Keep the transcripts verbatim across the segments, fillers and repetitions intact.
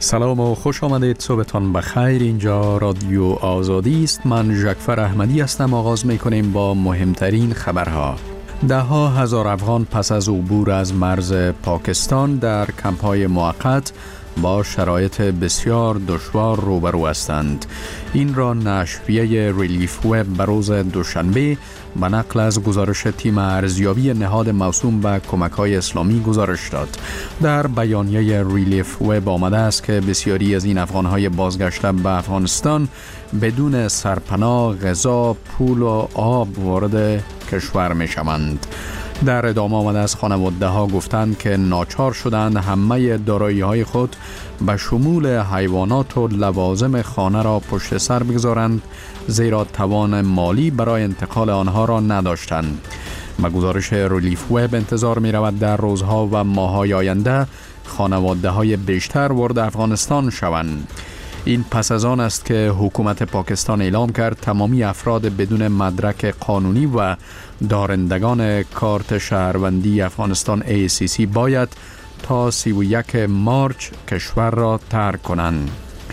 سلام و خوش آمدید. صبحتان بخیر. اینجا رادیو آزادی است. من ژکفر احمدی هستم. آغاز می‌کنیم با مهمترین خبرها. ده ها هزار افغان پس از عبور از مرز پاکستان در کمپ‌های موقت با شرایط بسیار دشوار روبرو هستند. این را نشریه ریلیف وب به روز دوشنبه به نقل از گزارش تیم ارزیابی نهاد موسوم به کمک‌های اسلامی گزارش داد. در بیانیه ریلیف وب آمده است که بسیاری از این افغان‌های بازگشته به افغانستان بدون سرپناه، غذا، پول و آب وارد کشور می‌شوند. در ادامه آمده از خانواده ها گفتند که ناچار شدند همه دارایی های خود به شمول حیوانات و لوازم خانه را پشت سر بگذارند، زیرا توان مالی برای انتقال آنها را نداشتند. به گزارش ریلیف وب انتظار می رود در روزها و ماه‌های آینده خانواده های بیشتر وارد افغانستان شوند. این پس از آن است که حکومت پاکستان اعلام کرد تمامی افراد بدون مدرک قانونی و دارندگان کارت شهروندی افغانستان ای سی سی باید تا سی و یک مارچ کشور را ترک کنند.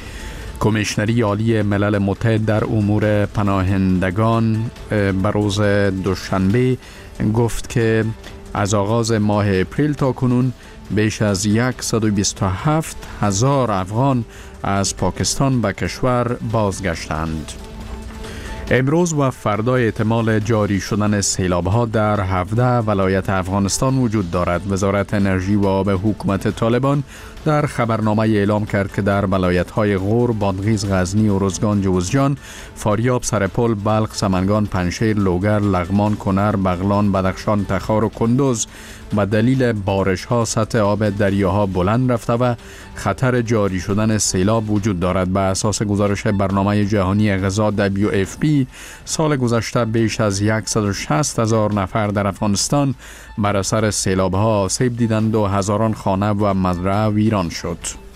کمیشنری عالی ملل متحد در امور پناهندگان به روز دوشنبه گفت که از آغاز ماه اپریل تا کنون بیش از صد و بیست و هفت هزار افغان از پاکستان به کشور بازگشتند. امروز و فردا احتمال جاری شدن سیلاب‌ها در هفده ولایت افغانستان وجود دارد. وزارت انرژی و آب حکومت طالبان در خبرنامه اعلام کرد که در ولایت‌های غور، بادغیس، غزنی، ارزگان، جوزجان، فاریاب، سرپل، بلخ، سمنگان، پنجشیر، لوگر، لغمان، کنر، بغلان، بدخشان، تخار و کندوز به دلیل بارش‌ها سطح آب دریاها بلند رفته و خطر جاری شدن سیلاب وجود دارد. به اساس گزارش برنامه جهانی غذا دبلیو اف پی سال گذشته بیش از صد و شصت هزار نفر در افغانستان بر اثر سیلاب‌ها آسیب دیدند و هزاران خانه و مزرعه ویران شد.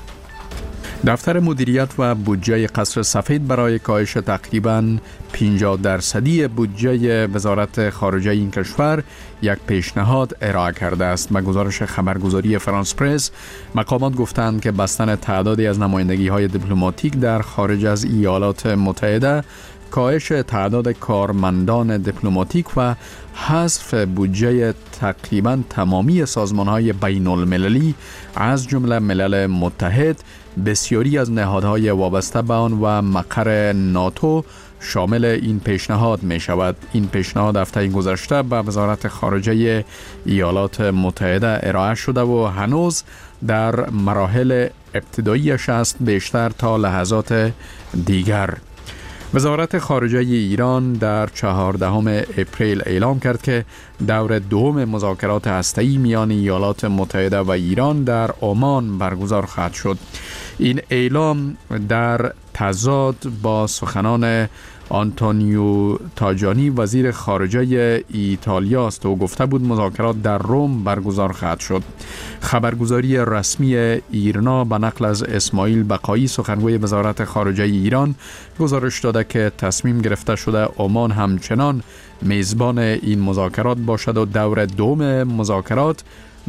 دفتر مدیریت و بودجه قصر سفید برای کاهش تقریباً پنجاه درصدی بودجه وزارت خارجه این کشور یک پیشنهاد ارائه کرده است. به گزارش خبرگزاری فرانس پرس، مقامات گفتند که بستن تعدادی از نمایندگی‌های دیپلماتیک در خارج از ایالات متحده، کاهش تعداد کارمندان دیپلماتیک و حذف بودجه تقریباً تمامی سازمان‌های بین المللی از جمله ملل متحد، بسیاری از نهادهای وابسته به آن و مقر ناتو شامل این پیشنهاد می شود. این پیشنهاد هفته گذشته به وزارت خارجه ایالات متحده ارائه شده و هنوز در مراحل ابتداییش است، بیشتر تا لحظات دیگر. وزارت خارجه ایران در چهاردهم اپریل اعلام کرد که دور دوم مذاکرات هسته‌ای میان ایالات متحده و ایران در عمان برگزار خواهد شد. این اعلام در تضاد با سخنان آنتونیو تاجانی وزیر خارجه ایتالیا است و گفته بود مذاکرات در روم برگزار خواهد شد. خبرگزاری رسمی ایرنا به نقل از اسماعیل بقایی سخنگوی وزارت خارجه ایران گزارش داده که تصمیم گرفته شده عمان همچنان میزبان این مذاکرات باشد و دور دوم مذاکرات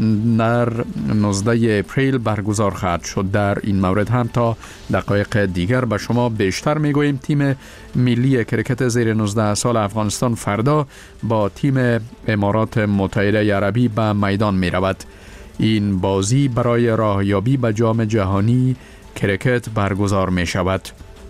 در نوزده اپریل برگزار خواهد شد. در این مورد هم تا دقایق دیگر به شما بیشتر میگوییم. تیم ملی کرکت زیر نوزده سال افغانستان فردا با تیم امارات متحده عربی به میدان می رود. این بازی برای راهیابی به جام جهانی کرکت برگزار می شود.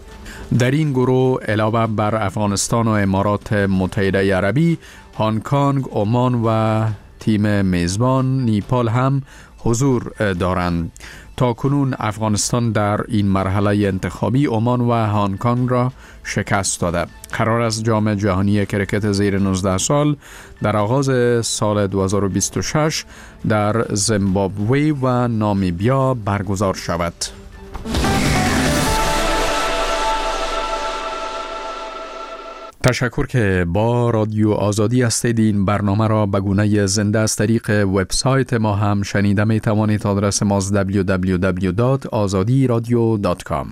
در این گروه علاوه بر افغانستان و امارات متحده عربی، هنگ کنگ، عمان و تیم میزبان نیپال هم حضور دارند. تا کنون افغانستان در این مرحله انتخابی عمان و هنگ کنگ را شکست داده. قرار است جام جهانی کرکت زیر نوزده سال در آغاز سال دو هزار و بیست و شش در زیمبابوه و نامیبیا برگزار شود. تشکر که با رادیو آزادی هستید. این برنامه را به گونه زنده از طریق وبسایت ما هم شنیده می توانید. آدرس ما دبلیو دبلیو دبلیو دات آزادی رادیو دات کام.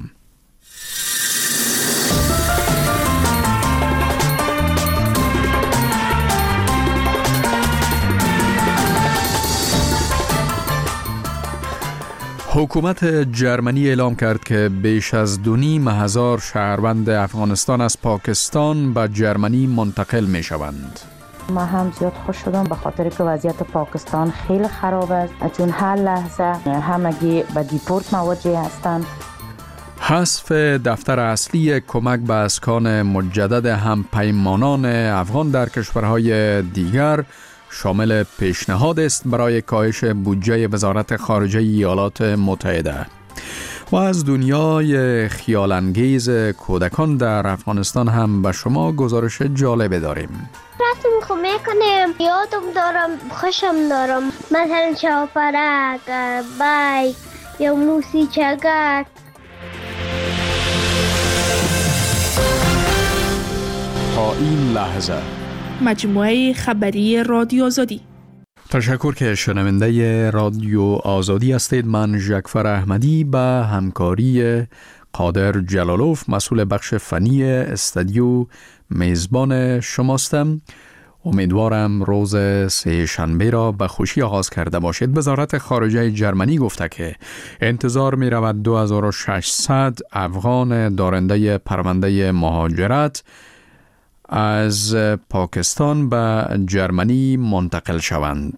حکومت جرمنی اعلام کرد که بیش از دو نیم هزار شهروند افغانستان از پاکستان به جرمنی منتقل می شوند. ما هم زیاد خوش شدم به خاطر که وضعیت پاکستان خیلی خراب است، چون هر لحظه همگی به دیپورت مواجه هستند. حذف دفتر اصلی کمک به اسکان مجدد هم پیمانان افغان در کشورهای دیگر شامل پیشنهاد است برای کاهش بودجه وزارت خارجه ایالات متحده. و از دنیای خیالانگیز کودکان در افغانستان هم به شما گزارش جالب داریم. رفتیم خونه کنیم، یادم دارم، خوشم دارم، مثلا شاپرک، بایک یا موسیقی‌گر. تا این لحظه مجموعه خبری رادیو آزادی. تشکر که شنونده رادیو آزادی هستید. من ژکفر احمدی به همکاری قادر جلالوف مسئول بخش فنی استودیو میزبان شماستم. امیدوارم روز سه شنبه را به خوشی آغاز کرده باشید. وزارت خارجه جرمنی گفته که انتظار می رود دو هزار و ششصد افغان دارنده پرونده مهاجرت از پاکستان به جرمنی منتقل شوند.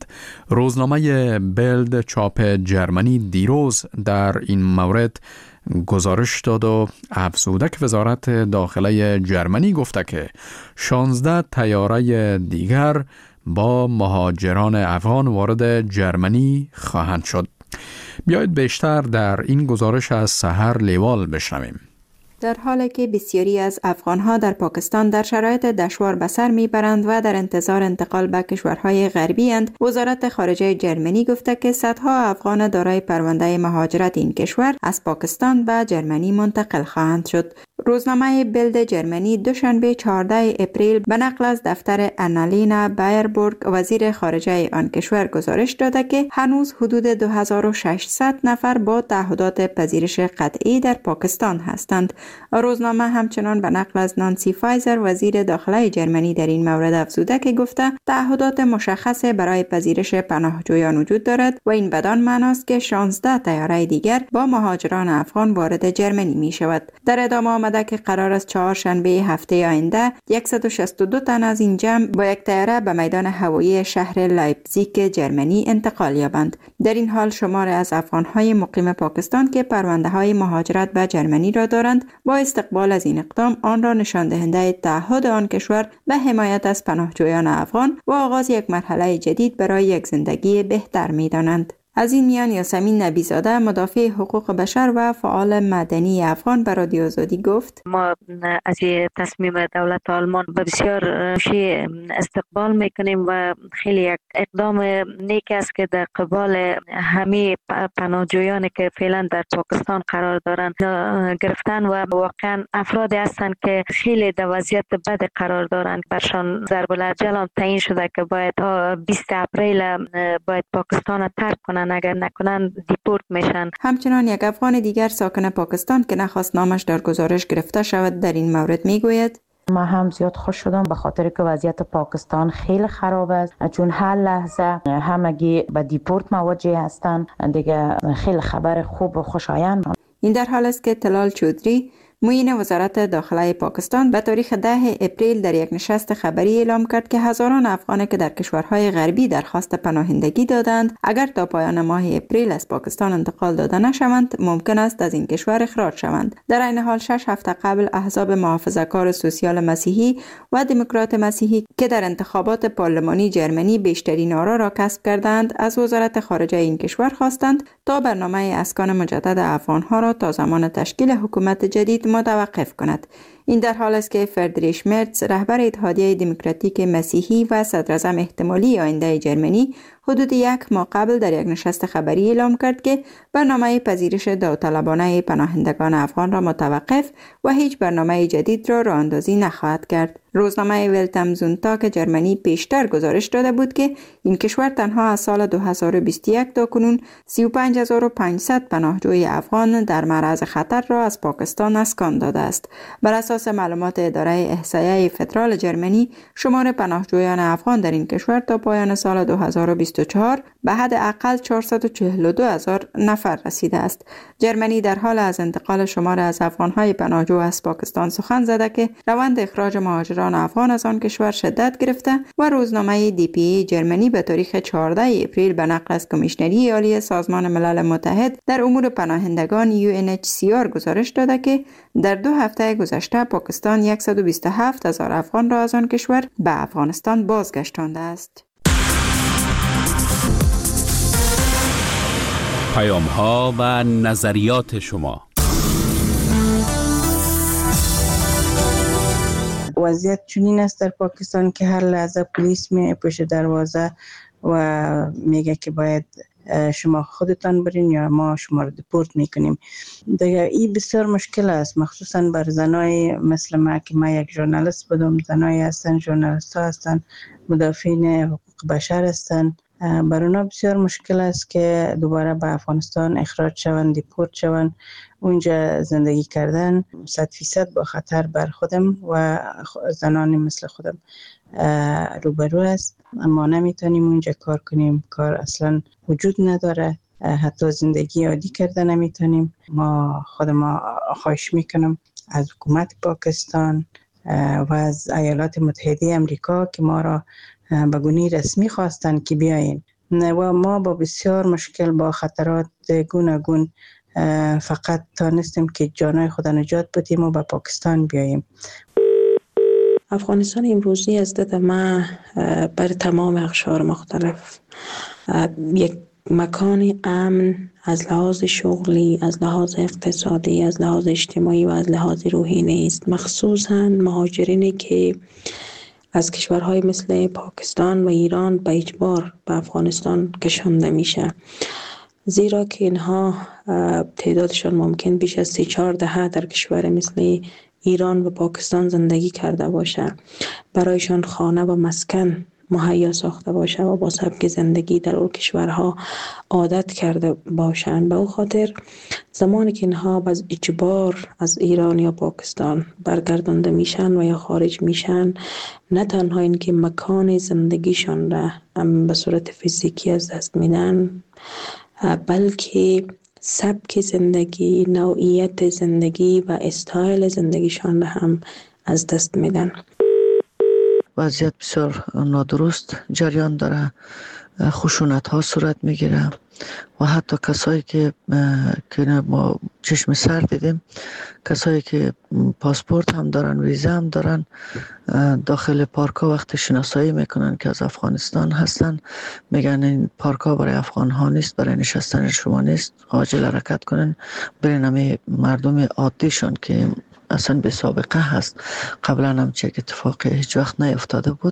روزنامه بلد چاپ جرمنی دیروز در این مورد گزارش داد و افزوده که وزارت داخله جرمنی گفته که شانزده طیاره دیگر با مهاجران افغان وارد جرمنی خواهند شد. بیایید بیشتر در این گزارش از سحر لیوال بشنویم. در حالی که بسیاری از افغانها در پاکستان در شرایط دشوار به سر میبرند و در انتظار انتقال به کشورهای غربی اند، وزارت خارجه جرمنی گفته که صدها افغان دارای پرونده مهاجرت این کشور از پاکستان به جرمنی منتقل خواهند شد. روزنامه بلد جرمنی دوشنبه چهاردهم اپریل به نقل از دفتر آنالینا بایربورگ وزیر خارجه آن کشور گزارش داده که هنوز حدود دو هزار و ششصد نفر با تعهدات پذیرش قطعی در پاکستان هستند. روزنامه همچنان به نقل از نانسی فایزر وزیر داخله جرمنی در این مورد افزوده که گفته تعهدات مشخص برای پذیرش پناهجویان وجود دارد و این بدان معناست که شانزده طیاره دیگر با مهاجران افغان وارد جرمنی می شود. در ادامه آمده که قرار است چهارشنبه هفته آینده صد و شصت و دو تن از این جمع با یک طیاره به میدان هوایی شهر لایپزیگ جرمنی انتقال یابند. در این حال شمار از افغان‌های مقیم پاکستان که پرونده‌های مهاجرت به جرمنی را دارند با استقبال از این اقدام آن را نشان دهنده تعهد آن کشور به حمایت از پناهجویان افغان و آغاز یک مرحله جدید برای یک زندگی بهتر می‌دانند. از این میان یاسمین نبیزاده مدافع حقوق بشر و فعال مدنی افغان به رادیو آزادی گفت: ما از تصمیم دولت آلمان بسیار خوشی استقبال میکنیم و خیلی یک اقدام نیک است که در قبال همه پناهجویانی که فعلا در پاکستان قرار دارند گرفتن و واقعا افرادی هستند که خیلی در وضعیت بد قرار دارند. برشان ضرب الاجل تعیین شده که باید تا بیست اپریل باید پاکستان ترک کنند، اگر نکنن دیپورت میشن. همچنان یک افغان دیگر ساکن پاکستان که نخواست نامش در گزارش گرفته شود در این مورد میگوید: ما هم زیاد خوش شدم به خاطر که وضعیت پاکستان خیلی خراب است، چون هر لحظه همگی به دیپورت مواجه هستند. دیگه خیلی خبر خوب و خوشایند. این در حال است که طلال چودری معین وزارت داخله پاکستان به تاریخ ده اپریل در یک نشست خبری اعلام کرد که هزاران افغان که در کشورهای غربی درخواست پناهندگی دادند اگر تا پایان ماه اپریل از پاکستان انتقال داده نشوند ممکن است از این کشور اخراج شوند. در این حال شش هفته قبل احزاب محافظه‌کار سوسیال مسیحی و دموکرات مسیحی که در انتخابات پارلمانی جرمنی بیشترین آرا را کسب کردند از وزارت خارجه این کشور خواستند تا برنامه اسکان مجدد افغانها را تا زمان تشکیل حکومت جدید متوقف کند. این در حال است که فردریش مرتز رهبر اتحادیه دموکراتیک مسیحی و صدراعظم احتمالی آینده جرمنی حدود یک ماه قبل در یک نشست خبری اعلام کرد که برنامه پذیرش داوطلبانه پناهندگان افغان را متوقف و هیچ برنامه جدید را راه اندازی نخواهد کرد. روزنامه ولت ام زونتاگ جرمنی پیشتر گزارش داده بود که این کشور تنها از سال دو هزار و بیست و یک تا کنون سی و پنج هزار و پانصد پناهجوی افغان در معرض خطر را از پاکستان اسکان داده است. بر اساس اساس معلومات اداره احصایه فدرال جرمنی، شمار پناهجویان افغان در این کشور تا پایان سال دو هزار و بیست و چهار به حد اقل چهارصد و چهل و دو هزار نفر رسیده است. جرمنی در حال از انتقال شمار از افغانهای پناهجو از پاکستان سخن زده که روند اخراج مهاجران افغان از آن کشور شدت گرفته و روزنامه دی پی جرمنی به تاریخ چهاردهم اپریل به نقل از کمیشنری عالی سازمان ملل متحد در امور پناهندگان یو ان اچ سی آر گزارش داده که در دو هفته گذشته پاکستان صد و بیست و هفت هزار افغان را از آن کشور به افغانستان بازگشتانده است. پیام ها و نظریات شما. وضعیت چنین است در پاکستان که هر لحظه پلیس می پشت دروازه و میگه که باید شما خودتان برین یا ما شما رو دیپورت میکنیم. دیگه این بسیار مشکل است، مخصوصا بر زنای مثل ما که ما یک ژورنالیست بودم، زنای هستن، ژورنالیست ها هستن، مدافعین حقوق بشر هستن، بر اونا بسیار مشکل است که دوباره به افغانستان اخراج شوند، دیپورت شوند، اونجا زندگی کردن صد فیصد با خطر بر خودم و زنانی مثل خودم روبرو است. ما نمیتونیم اونجا کار کنیم، کار اصلا وجود نداره، حتی زندگی عادی کرده نمیتونیم. ما خود ما خواهش میکنم از حکومت پاکستان و از ایالات متحده امریکا که ما را به گونه رسمی خواستن که بیاین و ما با بسیار مشکل با خطرات گوناگون فقط تانستیم که جانای خود نجات بدیم و به پاکستان بیاییم. افغانستان امروزی از دید ما بر تمام اقشار مختلف یک مکان امن از لحاظ شغلی، از لحاظ اقتصادی، از لحاظ اجتماعی و از لحاظ روحی نیست، مخصوصاً مهاجرینی که از کشورهای مثل پاکستان و ایران به اجبار به افغانستان کشانده میشه، زیرا که اینها تعدادشان ممکن بیش از سی چهار دهه در کشور مثل ایران و پاکستان زندگی کرده باشه، برایشان خانه و مسکن مهیا ساخته باشه و با سبک زندگی در اون کشورها عادت کرده باشند. به او خاطر زمانی که اینها باز اجبار از ایران یا پاکستان برگردانده میشن و یا خارج میشن، نه تنها این که مکان زندگیشان را به صورت فیزیکی از دست میدن، بلکه سبک زندگی، نوعیت زندگی و استایل زندگیشان را هم از دست میدن. وضعیت بسیار نادرست جریان داره، خشونت ها صورت میگیره و حتی کسایی که که ما چشم سر دیدیم، کسایی که پاسپورت هم دارن، ویزا هم دارن، داخل پارک ها وقت شناسایی میکنن که از افغانستان هستن، میگن این پارک ها برای افغان ها نیست، برای نشستن شما نیست، عاجل حرکت کنن برین همه مردم عادیشان که اصلا به سابقه هست، قبلا هم چه اتفاقی هیچ وقت نیفتاده بود.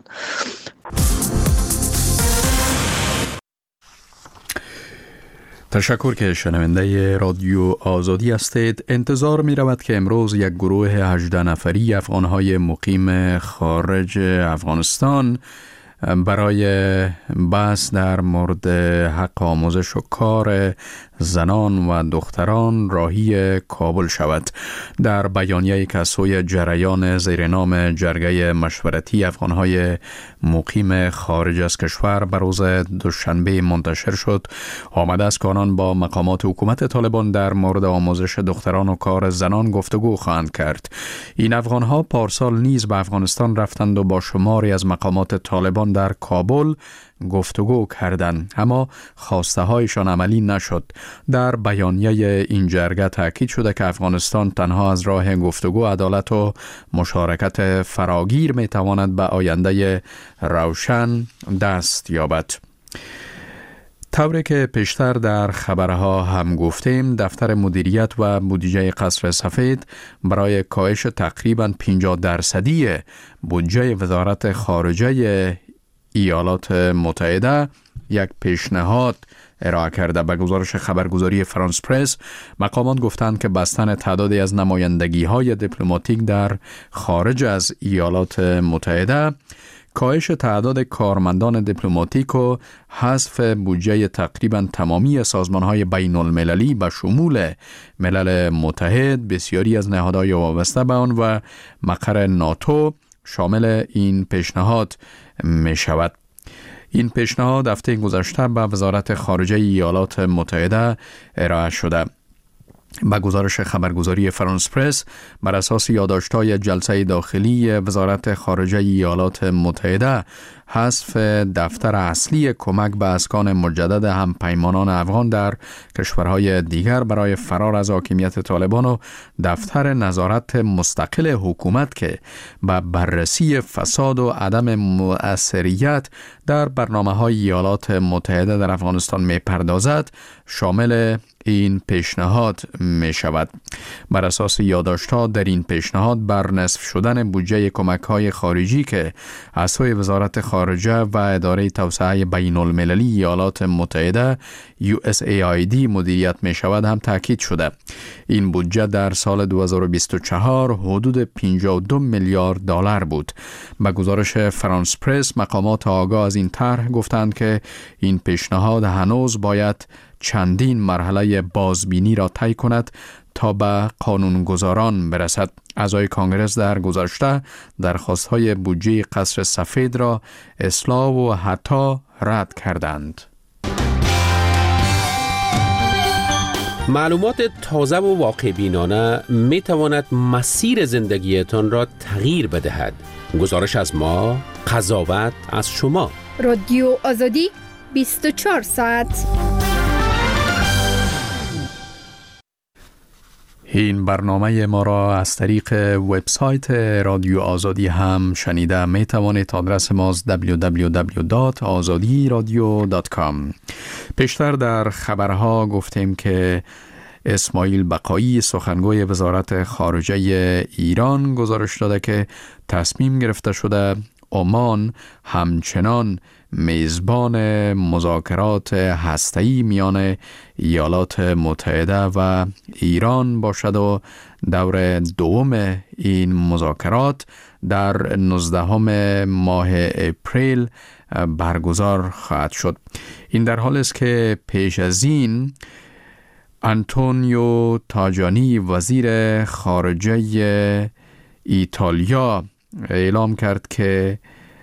تشکر که شنونده رادیو آزادی هستید. انتظار می رود که امروز یک گروه هجده نفری افغانهای مقیم خارج افغانستان برای بحث در مورد حق آموزش و کار زنان و دختران راهی کابل شود. در بیانیه‌ای که سوی جریان زیر نام جرگه مشورتی افغانهای مقیم خارج از کشور بر روز دوشنبه منتشر شد، آمده است که آنان با مقامات حکومت طالبان در مورد آموزش دختران و کار زنان گفتگو خواهند کرد. این افغانها پارسال نیز به افغانستان رفتند و با شماری از مقامات طالبان در کابل گفتگو کردند، اما خواسته هایشان عملی نشد. در بیانیه این جرگه تاکید شده که افغانستان تنها از راه گفتگو، عدالت و مشارکت فراگیر می تواند به آینده روشن دست یابد. طوری که پیشتر در خبرها هم گفتیم، دفتر مدیریت و بودجه قصر سفید برای کاهش تقریباً پنجاه درصدی بودجه وزارت خارجه ایالات متحده یک پیشنهاد ارائه کرده. به گزارش خبرگزاری فرانس پرس، مقامات گفتند که بستن تعدادی از نمایندگی‌های دیپلماتیک در خارج از ایالات متحده کاهش تعداد کارمندان دیپلماتیک و حذف بودجه تقریبا تمامی سازمان‌های بین المللی به شمول ملل متحد، بسیاری از نهادهای وابسته به آن و مقر ناتو شامل این پیشنهاد می شود. این پیشنهاد هفته گذشته به وزارت خارجه ایالات متحده ارائه شده. با گزارش خبرگزاری فرانس پرس، بر اساس یادداشت‌های جلسه داخلی وزارت خارجه ایالات متحده، حذف دفتر اصلی کمک به اسکان مجدد همپیمانان افغان در کشورهای دیگر برای فرار از حاکمیت طالبان و دفتر نظارت مستقل حکومت که به بررسی فساد و عدم مؤثریت در برنامه‌های ایالات متحده در افغانستان می‌پردازد، شامل این پیشنهاد می شود. بر اساس یادداشت‌ها در این پیشنهاد بر نصف شدن بودجه کمک‌های خارجی که از سوی وزارت خارجه و اداره توسعه بین المللی ایالات متحده یو اس ای آی دی مدیریت می شود هم تاکید شده. این بودجه در سال دو هزار و بیست و چهار حدود پنجاه و دو میلیارد دلار بود. با گزارش فرانس پرس، مقامات آگاه از این طرح گفتند که این پیشنهاد هنوز باید چندین مرحله بازبینی را طی کند تا به قانونگذاران برسد. اعضای کانگرس در گذشته درخواست‌های بودجه قصر سفید را اصلاح و حتی رد کردند. معلومات تازه و واقع بینانه می تواند مسیر زندگیتان را تغییر بدهد. گزارش از ما، قضاوت از شما. رادیو آزادی بیست و چهار ساعت. این برنامه ما را از طریق وبسایت رادیو آزادی هم شنیده می توانید. آدرس ما دبلیو دبلیو دبلیو دات آزادی رادیو دات کام. پیشتر در خبرها گفتیم که اسماعیل بقایی، سخنگوی وزارت خارجه ایران، گزارش داده که تصمیم گرفته شده عمان همچنان میزبان مذاکرات هسته‌ای میان ایالات متحده و ایران باشد و دور دوم این مذاکرات در نوزدهم ماه اپریل برگزار خواهد شد. این در حالی است که پیش از این آنتونیو تاجانی، وزیر خارجه ایتالیا، اعلام کرد که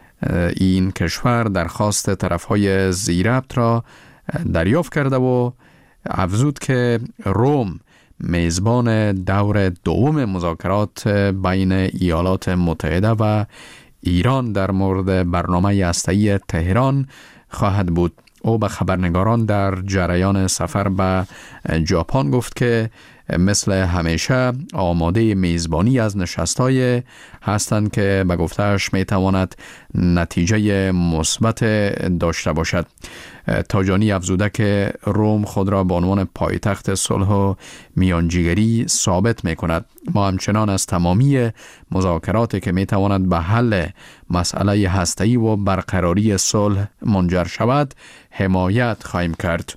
این کشور درخواست طرفهای ضیربط را دریافت کرده و افزود که روم میزبان دور دوم مذاکرات بین ایالات متحده و ایران در مورد برنامه هسته‌ای تهران خواهد بود. او به خبرنگاران در جریان سفر به ژاپن گفت که مثل همیشه آماده میزبانی از نشست‌های هستند که به گفته‌اش میتواند نتیجه مثبت داشته باشد. تاجانی افزوده که روم خود را به عنوان پایتخت صلح و میانجیگری ثابت می‌کند. ما همچنان از تمامی مذاکراتی که میتواند به حل مسئله هسته‌ای و برقراری صلح منجر شود حمایت خواهیم کرد.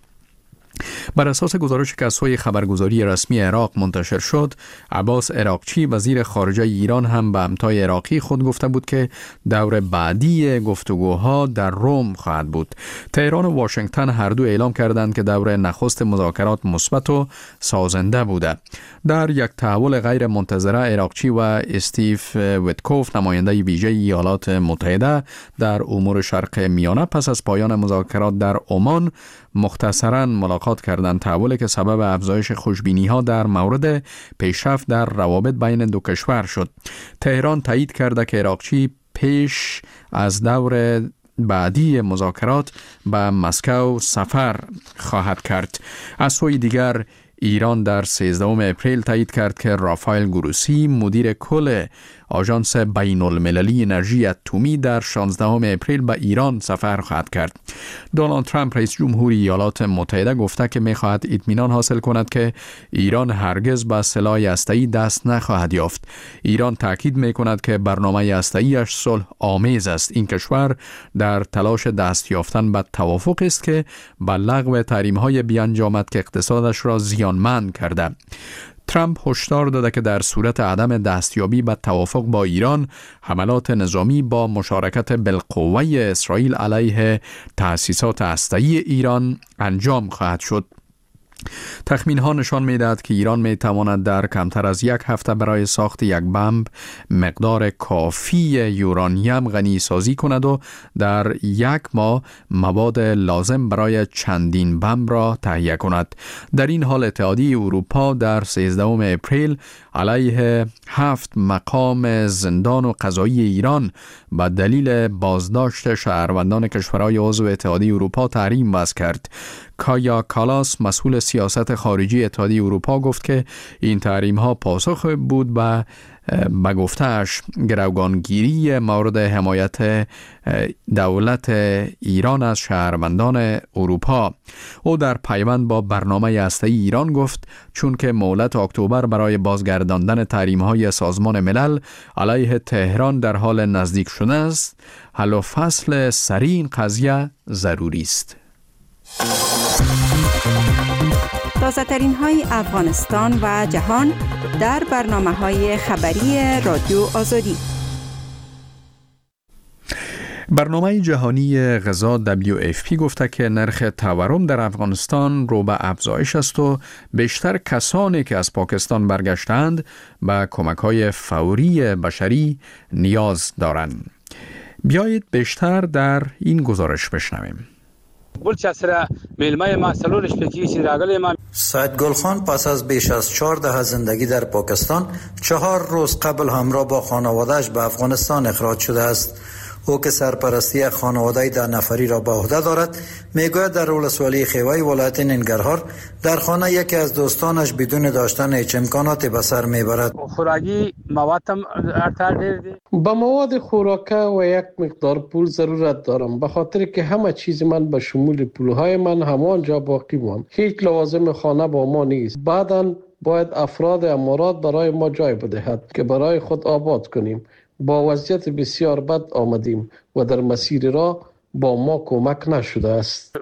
بر اساس گزارشی که از سوی خبرگزاری رسمی عراق منتشر شد، عباس عراقچی، وزیر خارجه ایران، هم به همتای عراقی خود گفته بود که دور بعدی گفتگوها در روم خواهد بود. تهران و واشنگتن هر دو اعلام کردند که دور نخست مذاکرات مثبت و سازنده بوده. در یک تحول غیر منتظره، عراقچی و استیو ویتکوف، نماینده ویژه ایالات متحده در امور شرق میانه، پس از پایان مذاکرات در عمان مختصراً ملاقات کردند. تحولی که سبب افزایش خوشبینی‌ها در مورد پیشرفت در روابط بین دو کشور شد. تهران تایید کرده که عراقچی پیش از دور بعدی مذاکرات به مسکو سفر خواهد کرد. از سوی دیگر، ایران در سیزدهم اپریل تایید کرد که رافائل گروسی، مدیر کل آژانس بین المللی انرژی اتمی، در شانزدهم اپریل به ایران سفر خواهد کرد. دونالد ترامپ، رئیس جمهوری ایالات متحده، گفته که می‌خواهد اطمینان حاصل کند که ایران هرگز به سلاح هسته‌ای دست نخواهد یافت. ایران تاکید می‌کند که برنامه هسته‌ایش صلح آمیز است. این کشور در تلاش دست یافتن به توافق است که به لغو تحریم‌های بیانجامد که اقتصادش را زیانمند کرده. ترامپ هشدار داده که در صورت عدم دستیابی به توافق با ایران، حملات نظامی با مشارکت بالقوه اسرائیل علیه تأسیسات هسته‌ای ایران انجام خواهد شد. تخمین ها نشان می دهد که ایران می تواند در کمتر از یک هفته برای ساخت یک بمب مقدار کافی یورانیم غنی سازی کند و در یک ماه مواد لازم برای چندین بمب را تهیه کند. در این حال اتحادیه اروپا در سیزدهم اپریل علیه هفت مقام زندان و قضایی ایران به دلیل بازداشت شهروندان کشورهای عضو اتحادیه اروپا تحریم وضع کرد. کایا کالاس مسئول سیاست خارجی اتحادیه اروپا گفت که این تحریم ها پاسخ بود به به گفته‌اش گروگانگیری مورد حمایت دولت ایران از شهروندان اروپا. او در پیوند با برنامه هسته‌ای ایران گفت چون که مهلت اکتبر برای بازگرداندن تحریم‌های سازمان ملل علیه تهران در حال نزدیک شده است، حل و فصل سریع این قضیه ضروری است. تازه ترین های افغانستان و جهان در برنامه های خبری رادیو آزادی. برنامه جهانی غذا دبلیو اف پی گفته که نرخ تورم در افغانستان رو به افزایش است و بیشتر کسانی که از پاکستان برگشتند به کمک‌های فوری بشری نیاز دارند. بیایید بیشتر در این گزارش بشنویم. سید گلخان پس از بیش از چهار دهه زندگی در پاکستان چهار روز قبل همراه با خانواده‌اش به افغانستان اخراج شده است. او که سرپرستی خانواده ده نفری را به عهده دارد میگوید در ولسوالی خیوه ولایت ننگرهار در خانه یکی از دوستانش بدون داشتن هیچ امکاناتی به سر میبرد. خوراکی مواد با مواد خوراکه و یک مقدار پول ضرورت دارم، به خاطر که همه چیز من به شمول پولهای من همانجا باقی ماند. هیچ لوازم خانه با ما نیست. بعداً باید افراد امارات برای ما جای بدهد که برای خود آباد کنیم. با وضعیت بسیار بد آمدیم و در مسیر را با ما کمک نشده است.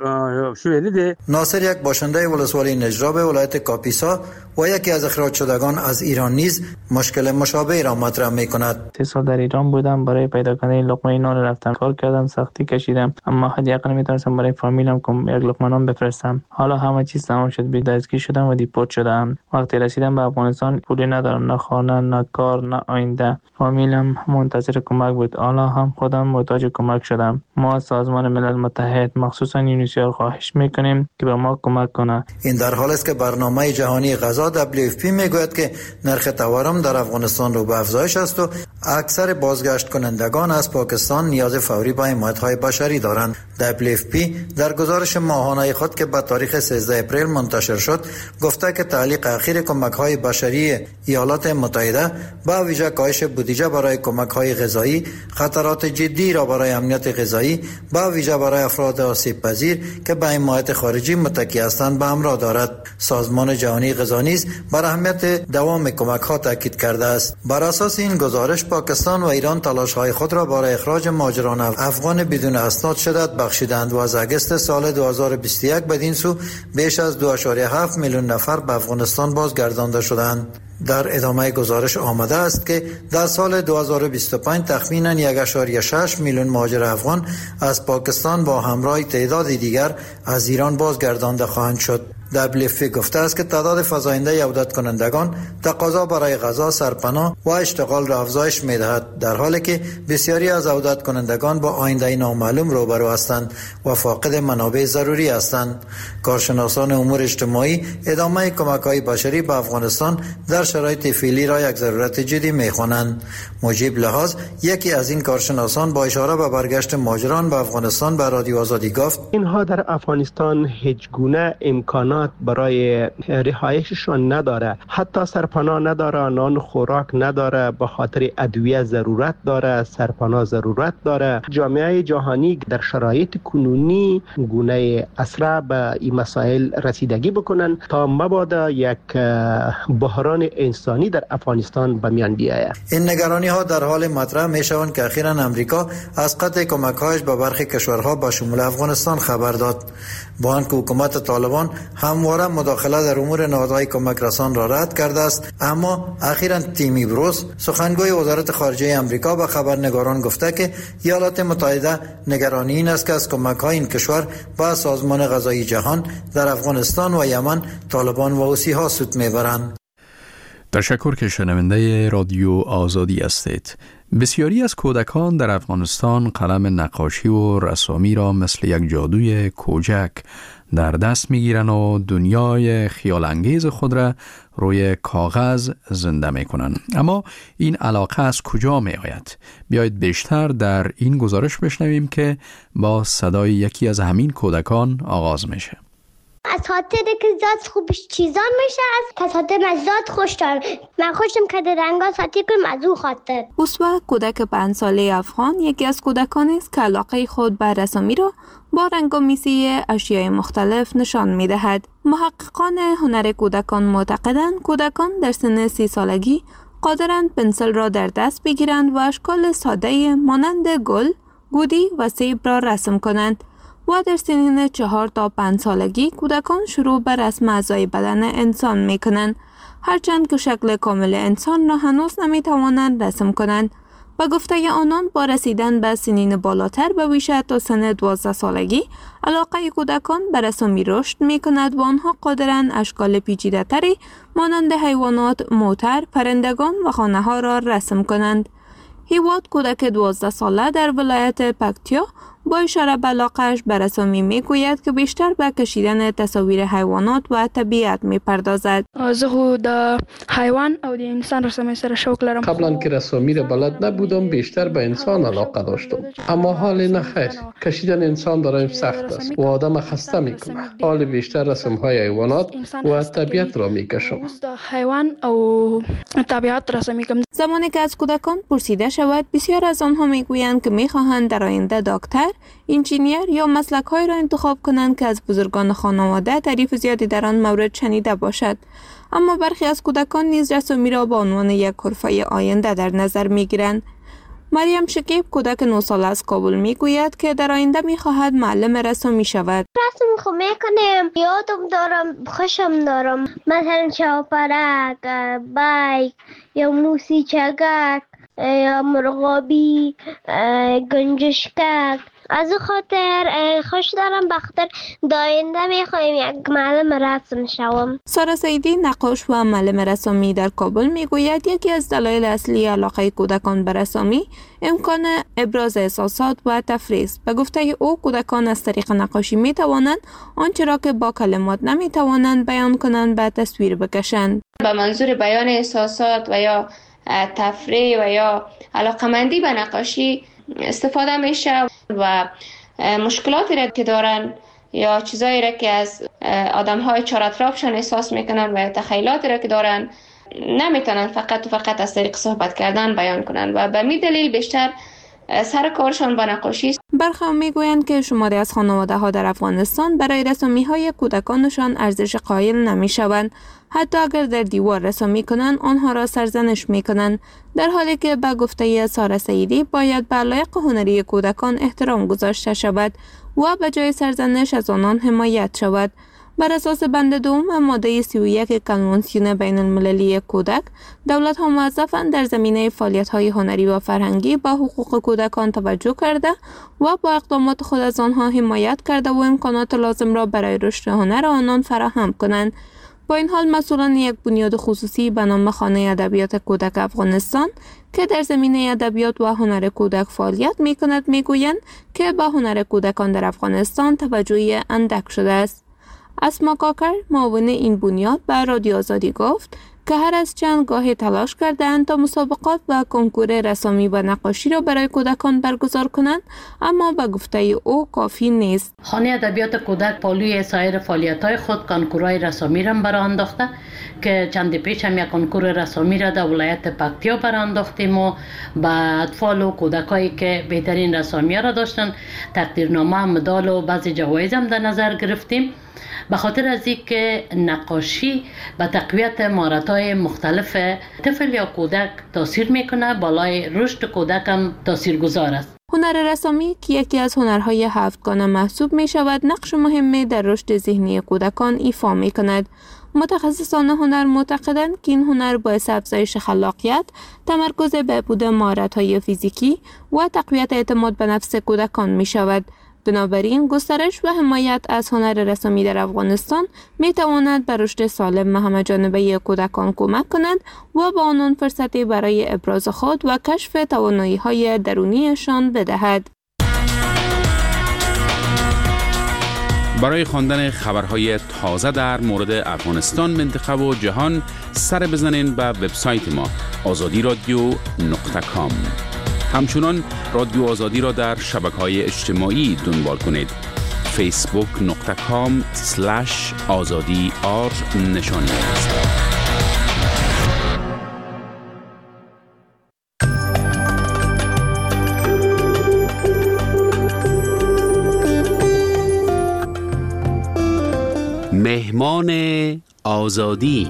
ناصر یک باشنده ولسوالی نجراب ولایت کاپیسا و یکی از اخراج شدگان از ایران نیز مشکل مشابه را مطرح می کند. سه سال در ایران بودم، برای پیدا کردن لقمه نان رفتم، کار کردم، سختی کشیدم، اما حداقل نمیتونستم برای فامیلم کم یک لقمه نان بفرستم. حالا همه چیز تمام شد، بی دستگیر شدم و دیپورت شدم. وقتی رسیدم به افغانستان پولی ندارم، نه خانه، نه کار، نه آینده. فامیلم منتظر کمک بود. حالا هم خودم محتاج کمک شدم. ما سازمان ملل متحد مخصوصا یونیسف خواهش میکنیم که به ما کمک کنه. این در حالی است که برنامه جهانی غذا دبلیو اف پی میگوید که نرخ تورم در افغانستان رو به افزایش است و اکثر بازگشت کنندگان از پاکستان نیاز فوری به حمایت‌های بشری دارند. دبلیو اف پی در گزارش ماهانه خود که به تاریخ سیزده اپریل منتشر شد گفته که تعلیق اخیر کمک‌های بشری ایالات متحده با ویژه کاهش بودجه برای کمک‌های غذایی خطرات جدی را برای امنیت غذایی با ویژه برای افراد آسیب پذیر که به حمایت خارجی متکی هستند به همراه دارد. سازمان جهانی غذا نیز بر اهمیت دوام کمک‌ها تاکید کرده است. بر اساس این گزارش پاکستان و ایران تلاش‌های خود را برای اخراج مهاجران افغان بدون اسناد شدت بخشیدند و از اگست سال دو هزار و بیست و یک بدین سو بیش از دو ممیز هفت میلیون نفر به افغانستان بازگردانده شدند. در ادامه گزارش آمده است که در سال دو هزار و بیست و پنج تخمیناً یک ممیز شش میلیون مهاجر افغان از پاکستان با همراه تعداد دیگر از ایران بازگردانده خواهند شد. دبلیو اف پی گفته است که تعداد فزاینده عودت کنندگان تقاضا برای غذا، سرپناه و اشتغال را افزایش می‌دهد، در حالی که بسیاری از عودت کنندگان با آینده نامعلوم روبرو هستند و فاقد منابع ضروری هستند. کارشناسان امور اجتماعی ادامه کمک‌های بشری به افغانستان در شرایط فعلی را یک ضرورت جدی می‌خوانند. مجیب لحاظ یکی از این کارشناسان با اشاره به برگشت مهاجران به افغانستان به رادیو آزادی گفت: اینها در افغانستان هیچ گونه امکانات برای رهایششان نداره، حتی سرپناه نداره، نان خوراک نداره، به خاطر ادویه ضرورت داره، سرپناه ضرورت داره. جامعه جهانی در شرایط کنونی گونه اسرع به این مسائل رسیدگی بکنن تا مبادا یک بحران انسانی در افغانستان به میان بیاید. این نگرانی ها در حال مطرح می شوند که اخیراً امریکا از قطع کمک‌هایش به برخی کشورها با شمول افغانستان خبر داد، با آنکه حکومت طالبان همواره مداخله در امور نهادهای کمک رسان را رد کرده است، اما اخیراً تیمی بروس سخنگوی وزارت خارجه امریکا به خبرنگاران گفته که ایالات متحده نگرانی این است که از کمک‌های این کشور به سازمان غذایی جهان در افغانستان و یمن طالبان و حوثی‌ها سود میبرند. تشکر که شنونده رادیو آزادی هستید. بسیاری از کودکان در افغانستان قلم نقاشی و رسامی را مثل یک جادوی کوچک در دست میگیرن و دنیای خیال انگیز خود را روی کاغذ زنده میکنن. اما این علاقه از کجا می آید؟ بیایید بیشتر در این گزارش بشنویم که با صدای یکی از همین کودکان آغاز میشه. از خاطر که زاد خوبش چیزان میشه، از خاطر مزاد خوش دارم. من خوشم که در رنگا ساتی کنم از او خاطر. اسوا کودک پنج ساله افغان یکی از کودکانی است که علاقه خود به رسامی را با رنگامیزی اشیاء مختلف نشان میدهد. محققان هنر کودکان معتقدند کودکان در سن سی سالگی قادرند پنسل را در دست بگیرند و اشکال ساده مانند گل، گودی و سیب را رسم کنند. و در سنین چهار تا پنج سالگی کودکان شروع به رسم اعضای بدن انسان می کنند، هرچند که شکل کامل انسان را هنوز نمی توانند رسم کنند. با گفته آنان با رسیدن به سنین بالاتر به بیش تا سن دوازده سالگی علاقه کودکان به رسامی رشد می کند و آنها قادرند اشکال پیچیده تری مانند حیوانات، موتر، پرندگان و خانه ها را رسم کنند. هیواد کودک دوازده ساله در ولایت پکتیا با اشاره به علاقه‌اش به رسامی میگوید که بیشتر به کشیدن تصاویر حیوانات و طبیعت میپردازد. زه خو د حیوان او د انسان رسامی سره شوق لرم. قبلا که رسامی را بلد نبودم، بیشتر به انسان علاقه داشتم، اما حال نخیر. کشیدن انسان برایم سخت است و آدم خسته میکنه. حال بیشتر رسم های حیوانات و طبیعت را میکشم. حیوان او طبیعت رسامی کنم. زمانی که از کودکان پرسیده شود، بسیار از آنها میگویند که میخواهند در آینده دکتر، انجینیر یا مسلک‌هایی را انتخاب کنند که از بزرگان خانواده تعریف زیادی در آن مورد شنیده باشد. اما برخی از کودکان نیز رسامی را به عنوان یک حرفه آینده در نظر میگیرند. مریم شکیب کودک نه ساله از کابل میگوید که در آینده میخواهد معلم رسامی شود. رسم خو میکنم، یادم دارم، خوشم دارم، مثلا شاپرک، بایک یا موسیچگک یا مرغابی، گنجشکک. از او خاطر خوش دارم، بخاطر داینده میخوایم یک معلم رسم شوم. سارا سیدی نقاش و معلم رسامی در کابل میگوید یکی از دلایل اصلی علاقه کودکان به رسامی امکان ابراز احساسات و تفریح است. به گفته او کودکان از طریق نقاشی میتوانند آنچه را که با کلمات نمیتوانند بیان کنند به تصویر بکشند. به منظور بیان احساسات و یا تفریح و یا علاقمندی به نقاشی استفاده میشه و مشکلاتی را که دارن یا چیزایی را که از آدم‌های چهار اطرافشان احساس میکنن و تخیلاتی را که دارن نمیتونن فقط و فقط از طریق صحبت کردن بیان کنن و به می دلیل بیشتر سر کارشان با نقاشی است. برخی میگویند که شماری از خانواده ها در افغانستان برای رسامی های کودکانشان ارزش قائل نمیشوند. حتی اگر در دیوار رسامی کنند آنها را سرزنش میکنند، در حالی که به گفته سارا سیدی باید به علایق هنری کودکان احترام گذاشته شود و به جای سرزنش از آنان حمایت شود. بر اساس بند دوم ماده سی و یک کنوانسیون بین المللی کودک، دولت ها موظفند در زمینه فعالیت های هنری و فرهنگی به حقوق کودکان توجه کرده و با اقدامات خود از آنها حمایت کرده و امکانات لازم را برای رشد هنر آنان فراهم کنند. با این حال مسئولان یک بنیاد خصوصی به نام خانه ادبیات کودک افغانستان که در زمینه ادبیات و هنر کودک فعالیت می کند می گویند که به هنر کودکان در افغانستان توجهی اندک شده است. اسما کاکر معاون این بنیاد به رادیو آزادی گفت که هر از چند گاهی تلاش کردند تا مسابقات و کنکور رسامی و نقاشی را برای کودکان برگزار کنند، اما به گفته او کافی نیست. خانه ادبیات کودک پالوی سایر فعالیت‌های خود کنکورهای رسامی را برای انداخته که چند پیش هم یک کنکور رسامی را در ولایت پکتیا برای انداختیم و به اطفال و کودکایی که بهترین رسامی را داشتن تقدیرنامه، مدال و بعضی جوایز هم در نظر گرفتیم. به خاطر از اینکه نقاشی به تقویت مهارت‌های مختلف طفل یا کودک تاثیر میکنه، بالای رشد کودک هم تاثیرگذار است. هنر رسامی که یکی از هنرهای هفتگانه محسوب می شود، نقش مهمی در رشد ذهنی کودکان ایفا می کند. متخصصان هنر معتقدند که این هنر باعث افزایش خلاقیت، تمرکز بهبود مهارت‌های فیزیکی و تقویت اعتماد به نفس کودکان می شود. بنابراین گسترش و حمایت از هنر رسامی در افغانستان می تواند بر رشد سالم و همه‌جانبه کودکان کمک کند و به آنان فرصتی برای ابراز خود و کشف توانایی‌های درونیشان بدهد. برای خواندن خبرهای تازه در مورد افغانستان، منطقه و جهان سر بزنین به وبسایت ما آزادی رادیو نقطه کام. همچنان رادیو آزادی را در شبکه‌های اجتماعی دنبال کنید. فیسبوک نقطه کام سلش آزادی آر نشانی است. مهمان آزادی.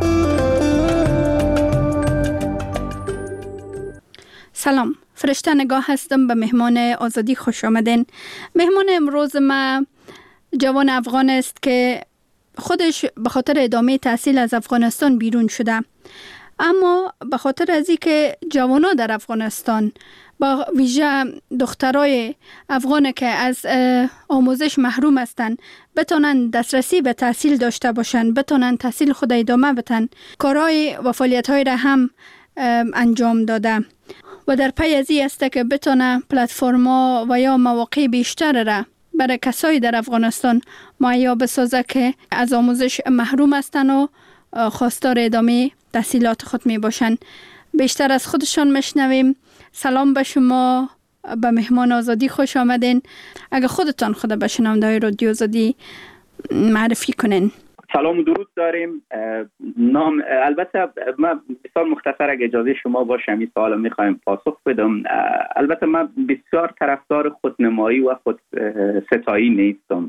سلام، فرشته نگاه هستم. به مهمان آزادی خوش آمدین. مهمان امروز ما جوان افغان است که خودش به خاطر ادامه تحصیل از افغانستان بیرون شده، اما به خاطر از اینکه جوانا در افغانستان با ویژه دخترای افغان که از آموزش محروم هستند بتونن دسترسی به تحصیل داشته باشن، بتونن تحصیل خود ادامه بدن، کارهای و فعالیت‌های را هم انجام داده و در پی از این است که بتونه پلتفرما و یا مواقع بیشتر را برای کسایی در افغانستان مهیا بسازه که از آموزش محروم هستند و خواستار ادامه تحصیلات خود می باشن. بیشتر از خودشان میشنویم. سلام به شما، به مهمان آزادی خوش آمدین. اگه خودتان خود به شنونده‌های رادیو آزادی معرفی کنین. سلام و درود داریم. نام البته من بسیار مختصر اگه اجازه شما باشه این سوال میخوایم پاسخ بدم. البته من بسیار طرفدار خودنمایی و خود ستایی نیستم.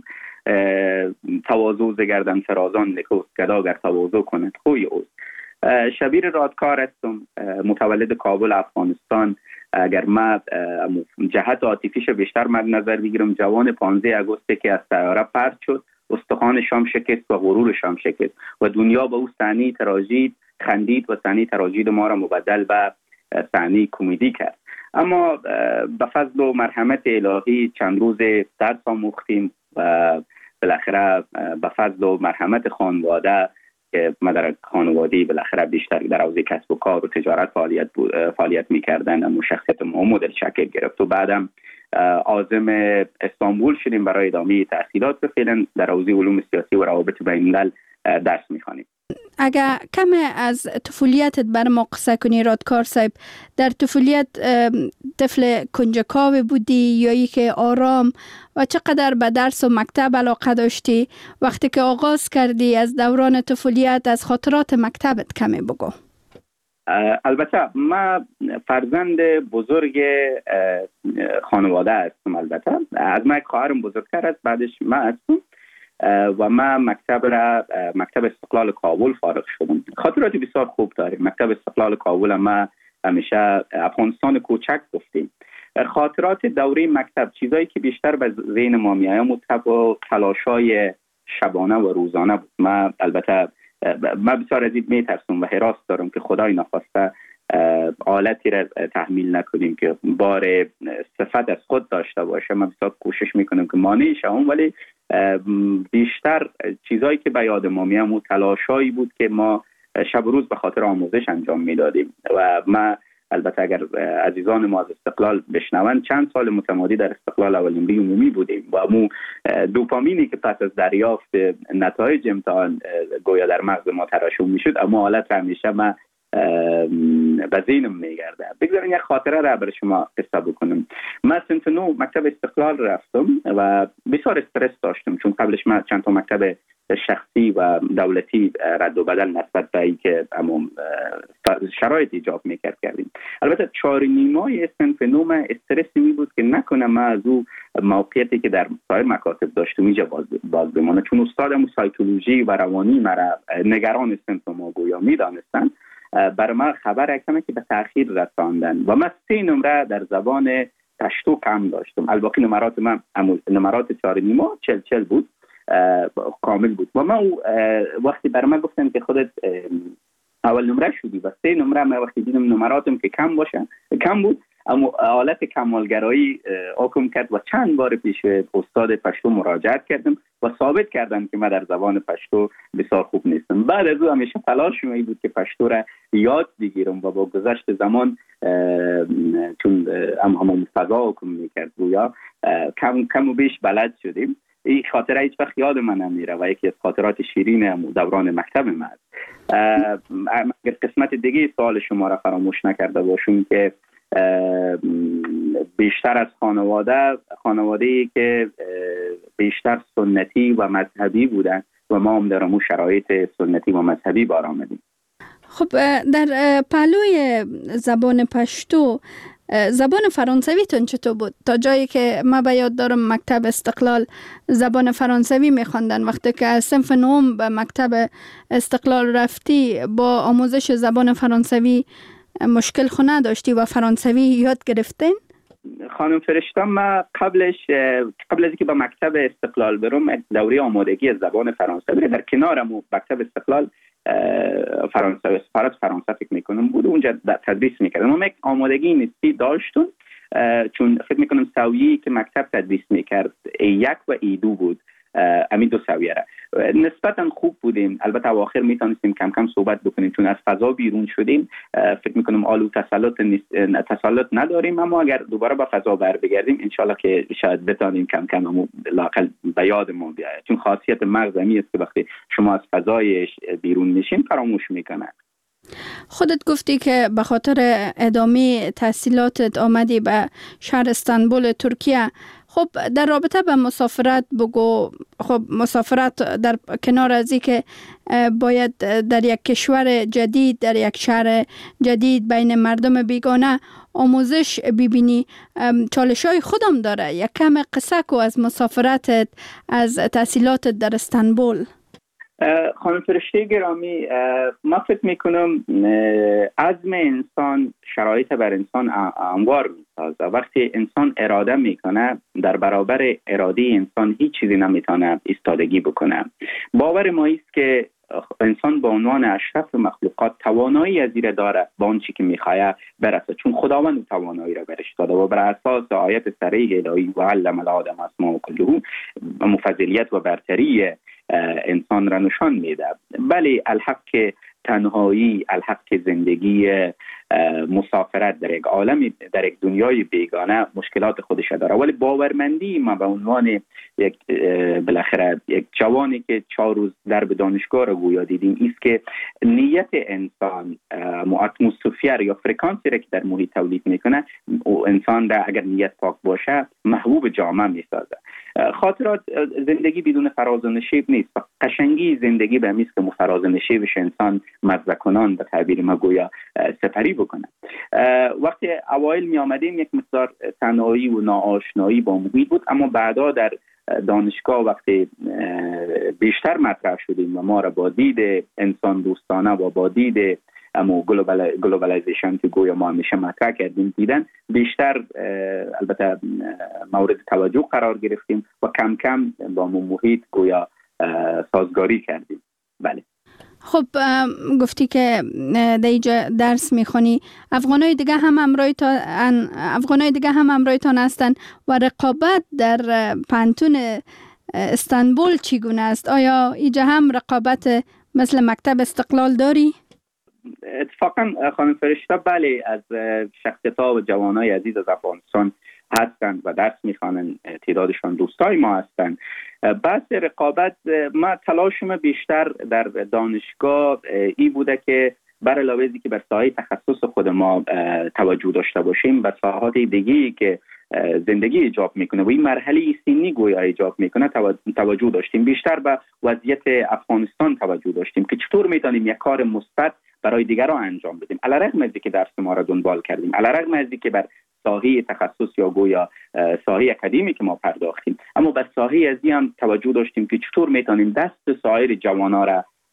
تواضع ز گردن فرازان نکوست گدا گر تواضع کند خوی اوست. شبیر رادکار هستم، متولد کابل افغانستان. اگر من جهت عاطفیش بیشتر مد نظر بگیرم، جوان پانزده آگوست که از طیاره پرت شد، استخوانش هم شکست و غرورش هم شکست و دنیا به او صحنه تراژید خندید و صحنه تراژید ما را مبدل به صحنه کمدی کرد. اما به فضل و مرحمت الهی چند روز درس آموختیم و بالاخره به فضل و مرحمت خانواده که من در خانواده‌ای بالاخره بیشتر در حوزه کسب و کار و تجارت فعالیت فعالیت می‌کردن، اما شخصیت ما مدل شکل گرفت و بعدم عازم استانبول شدیم برای ادامه تحصیلات و فعلا در حوزه علوم سیاسی و روابط بین‌الملل درس می‌خوانیم. اگر کم از طفولیتت بر ما قصه کنی رادکار صاحب، در طفولیت طفل کنجکاو بودی یا ای که آرام و چقدر به درس و مکتب علاقه داشتی؟ وقتی که آغاز کردی از دوران طفولیت، از خاطرات مکتبت کمی بگو. البته من فرزند بزرگ خانواده هستم. البته از من خواهرم بزرگتر است، بعدش من هستم و من مکتب را مکتب استقلال کابل فارغ شدم. خاطرات بسیار خوب داریم. مکتب استقلال کابل ما همیشه افغانستان کوچک گفتیم. خاطرات دوره مکتب چیزایی که بیشتر به ذهن ما میاد مطلب و تلاشای شبانه و روزانه بود. من البته من بسیار از این میترسم و حراس دارم که خدای نخواسته حالتی را تحمیل نکنیم که بار صفت از خود داشته باشه. من بسیار کوشش میکنم که مانع شوم، ولی بیشتر چیزایی که به یاد ما میاد تلاشایی بود که ما شب و روز به خاطر آموزش انجام میدادیم. و ما البته اگر عزیزان ما از استقلال بشنون، چند سال متمادی در استقلال اولین لیگ عمومی بودیم و مو دوپامینی که پس از دریافت نتایج امتحان گویا در مغز ما ترشح میشد، اما حالت همیشه ما به ذهنم میگرده. بگذارین یک خاطره را برای شما قصه بکنم. من صنف نو مکتب استقلال رفتم و بسیار استرس داشتم، چون قبلش من چند تا مکتب شخصی و دولتی رد و بدل نسبت به این که امام شرایط ایجاب میکرد کردیم. البته چهار نیمای صنف نو من استرسی می بود که نکنم من از او موقعیتی که در سایر مکاتب داشتم اینجا باز, باز بمانه، چون استادم سایکولوژی و روانی مرا نگران صنف ما گویا میدانستند. بر من خبر کردن که به تأخیر رساندن و من سه نمره در زبان پشتو کم داشتم. الباقی نمرات من نمرات چهار نیما چل چل بود، کامل بود. و من وقتی بر من گفتن که خودت اول نمره شدی و سه نمره، من وقتی دیدم نمراتم که کم باشه کم بود، اما حالت کمالگرایی حکم کرد و چند بار پیش استاد پشتو مراجعت کردم و ثابت کردم که من در زبان پشتو بسیار خوب نیستم. بعد از او همیشه تلاشم این بود که پشتو را یاد بگیرم و با گذشت زمان چون هم همون فضا حکم میکرد گویا کم کم و بیش بلد شدیم. این خاطره هیچ وقت یاد من نمیره و یکی از خاطرات شیرین دوران مکتب من است. اگر قسمت دیگه سوال شما را فراموش نکرده باشم که بیشتر از خانواده خانواده‌ای که بیشتر سنتی و مذهبی بودن و ما هم در امون شرایط سنتی و مذهبی بار آمدیم. خب در پهلوی زبان پشتو زبان فرانسوی تون چطور بود؟ تا جایی که ما به یاد دارم مکتب استقلال زبان فرانسوی میخواندن. وقتی که از صنف نهم به مکتب استقلال رفتی با آموزش زبان فرانسوی مشکل خو نداشتی و فرانسوی یاد گرفتین؟ خانم فرشته، ما قبلش قبل از اینکه به مکتب استقلال برم دوره آمادگی از زبان فرانسوی در کنارم مکتب استقلال فرانسوی سفارت فرانسه فکر میکنم بود، اونجا تدریس میکردم. ما یک آمادگی نسبی داشتم چون فکر میکنم سویه‌ای که مکتب تدریس میکرد یک و ای دو بود، همین دو سویه را نسبتا خوب بودیم. البته اواخر میتونستیم کم کم صحبت بکنیم چون از فضا بیرون شدیم. فکر میکنم آلو تسلط تسلط نداریم، اما اگر دوباره به فضا بر بگردیم انشالله که شاید بتونیم کم کم همون لاقل به یادمون بیاید، چون خاصیت مغز همی است که وقتی شما از فضای بیرون میشین فراموش میکنه. خودت گفتی که به خاطر ادامه تحصیلاتت آمدی به شهر استانبول ترکیه. خب در رابطه به مسافرت بگو. خب مسافرت در کنار از این که باید در یک کشور جدید، در یک شهر جدید بین مردم بیگانه آموزش ببینی، چالش‌های خودم داره. یک کم قصه کو از مسافرتت، از تحصیلاتت در استانبول. خانم فرشته گرامی، ما فکر میکنم عزم انسان شرایط بر انسان هموار میسازه. وقتی انسان اراده میکنه در برابر اراده انسان هیچ چیزی نمیتونه ایستادگی بکنه. باور ما است که انسان به عنوان اشرف مخلوقات توانایی از این داره با اون چی که میخواه برسه، چون خداوند توانایی را برش داده و بر اساس آیت صریح الهی و علم الآدم اسماء کلها مفضلیت و برتری انسان را نشان میده. بله، الحق تنهایی، الحق زندگی مسافرت در یک عالم، در یک دنیای بیگانه مشکلات خودش داره، ولی باورمندی ما به عنوان یک بالاخره یک جوانی که چهار روز در به دانشگاه را گویا دیدیم است که نیت انسان اتمسفر یا فرکانسی را که در محیط تولید میکنه و انسان را اگر نیت پاک باشه محبوب جامعه میسازه. خاطرات زندگی بدون فراز و نشیب نیست. قشنگی زندگی به همیست که فراز و نشیبش انسان مزه کنان به تعبیر ما گویا سپری بکنه. وقتی اوایل می آمدیم یک مقدار تنهایی و ناآشنایی با محیط بود، اما بعدا در دانشگاه وقتی بیشتر مطرح شدیم و ما را با دید انسان دوستانه و با دید اما گلوبالایزیشن که گویا ما همیشه مطرح کردیم دیدن بیشتر البته مورد توجه قرار گرفتیم و کم کم با محیط گویا سازگاری کردیم. بله. خب گفتی که در اینجا درس میخونی، افغانای دیگه هم همراهتان افغانای دیگه هم همراهتان هستن و رقابت در پانتون استانبول چگونه است؟ آیا اینجا هم رقابت مثل مکتب استقلال داری؟ اتفاقا خانم فرشته بله، از شخصیت‌ها و جوانای عزیز از افغانستان هستند و درس میخوانند، تعدادشان دوستای ما هستند. بحث رقابت، ما تلاشم بیشتر در دانشگاه ای بوده که بر علاوه از اینکه بر ساحه تخصص خود ما توجه داشته باشیم، به ساحات دیگه‌ای که زندگی ایجاب میکنه و این مرحله سنی گویا ایجاب میکنه توجه داشتیم. بیشتر به وضعیت افغانستان توجه داشتیم که چطور میتونیم یک کار مثبت برای دیگران انجام بدیم، علیرغم از اینکه درس ما را دنبال کردیم، علیرغم از اینکه بر ساحه تخصص یا گویا ساحه اکادمی که ما پرداختیم، اما به ساحه از این هم توجه داشتیم که چطور میتونیم دست سایر جوانا را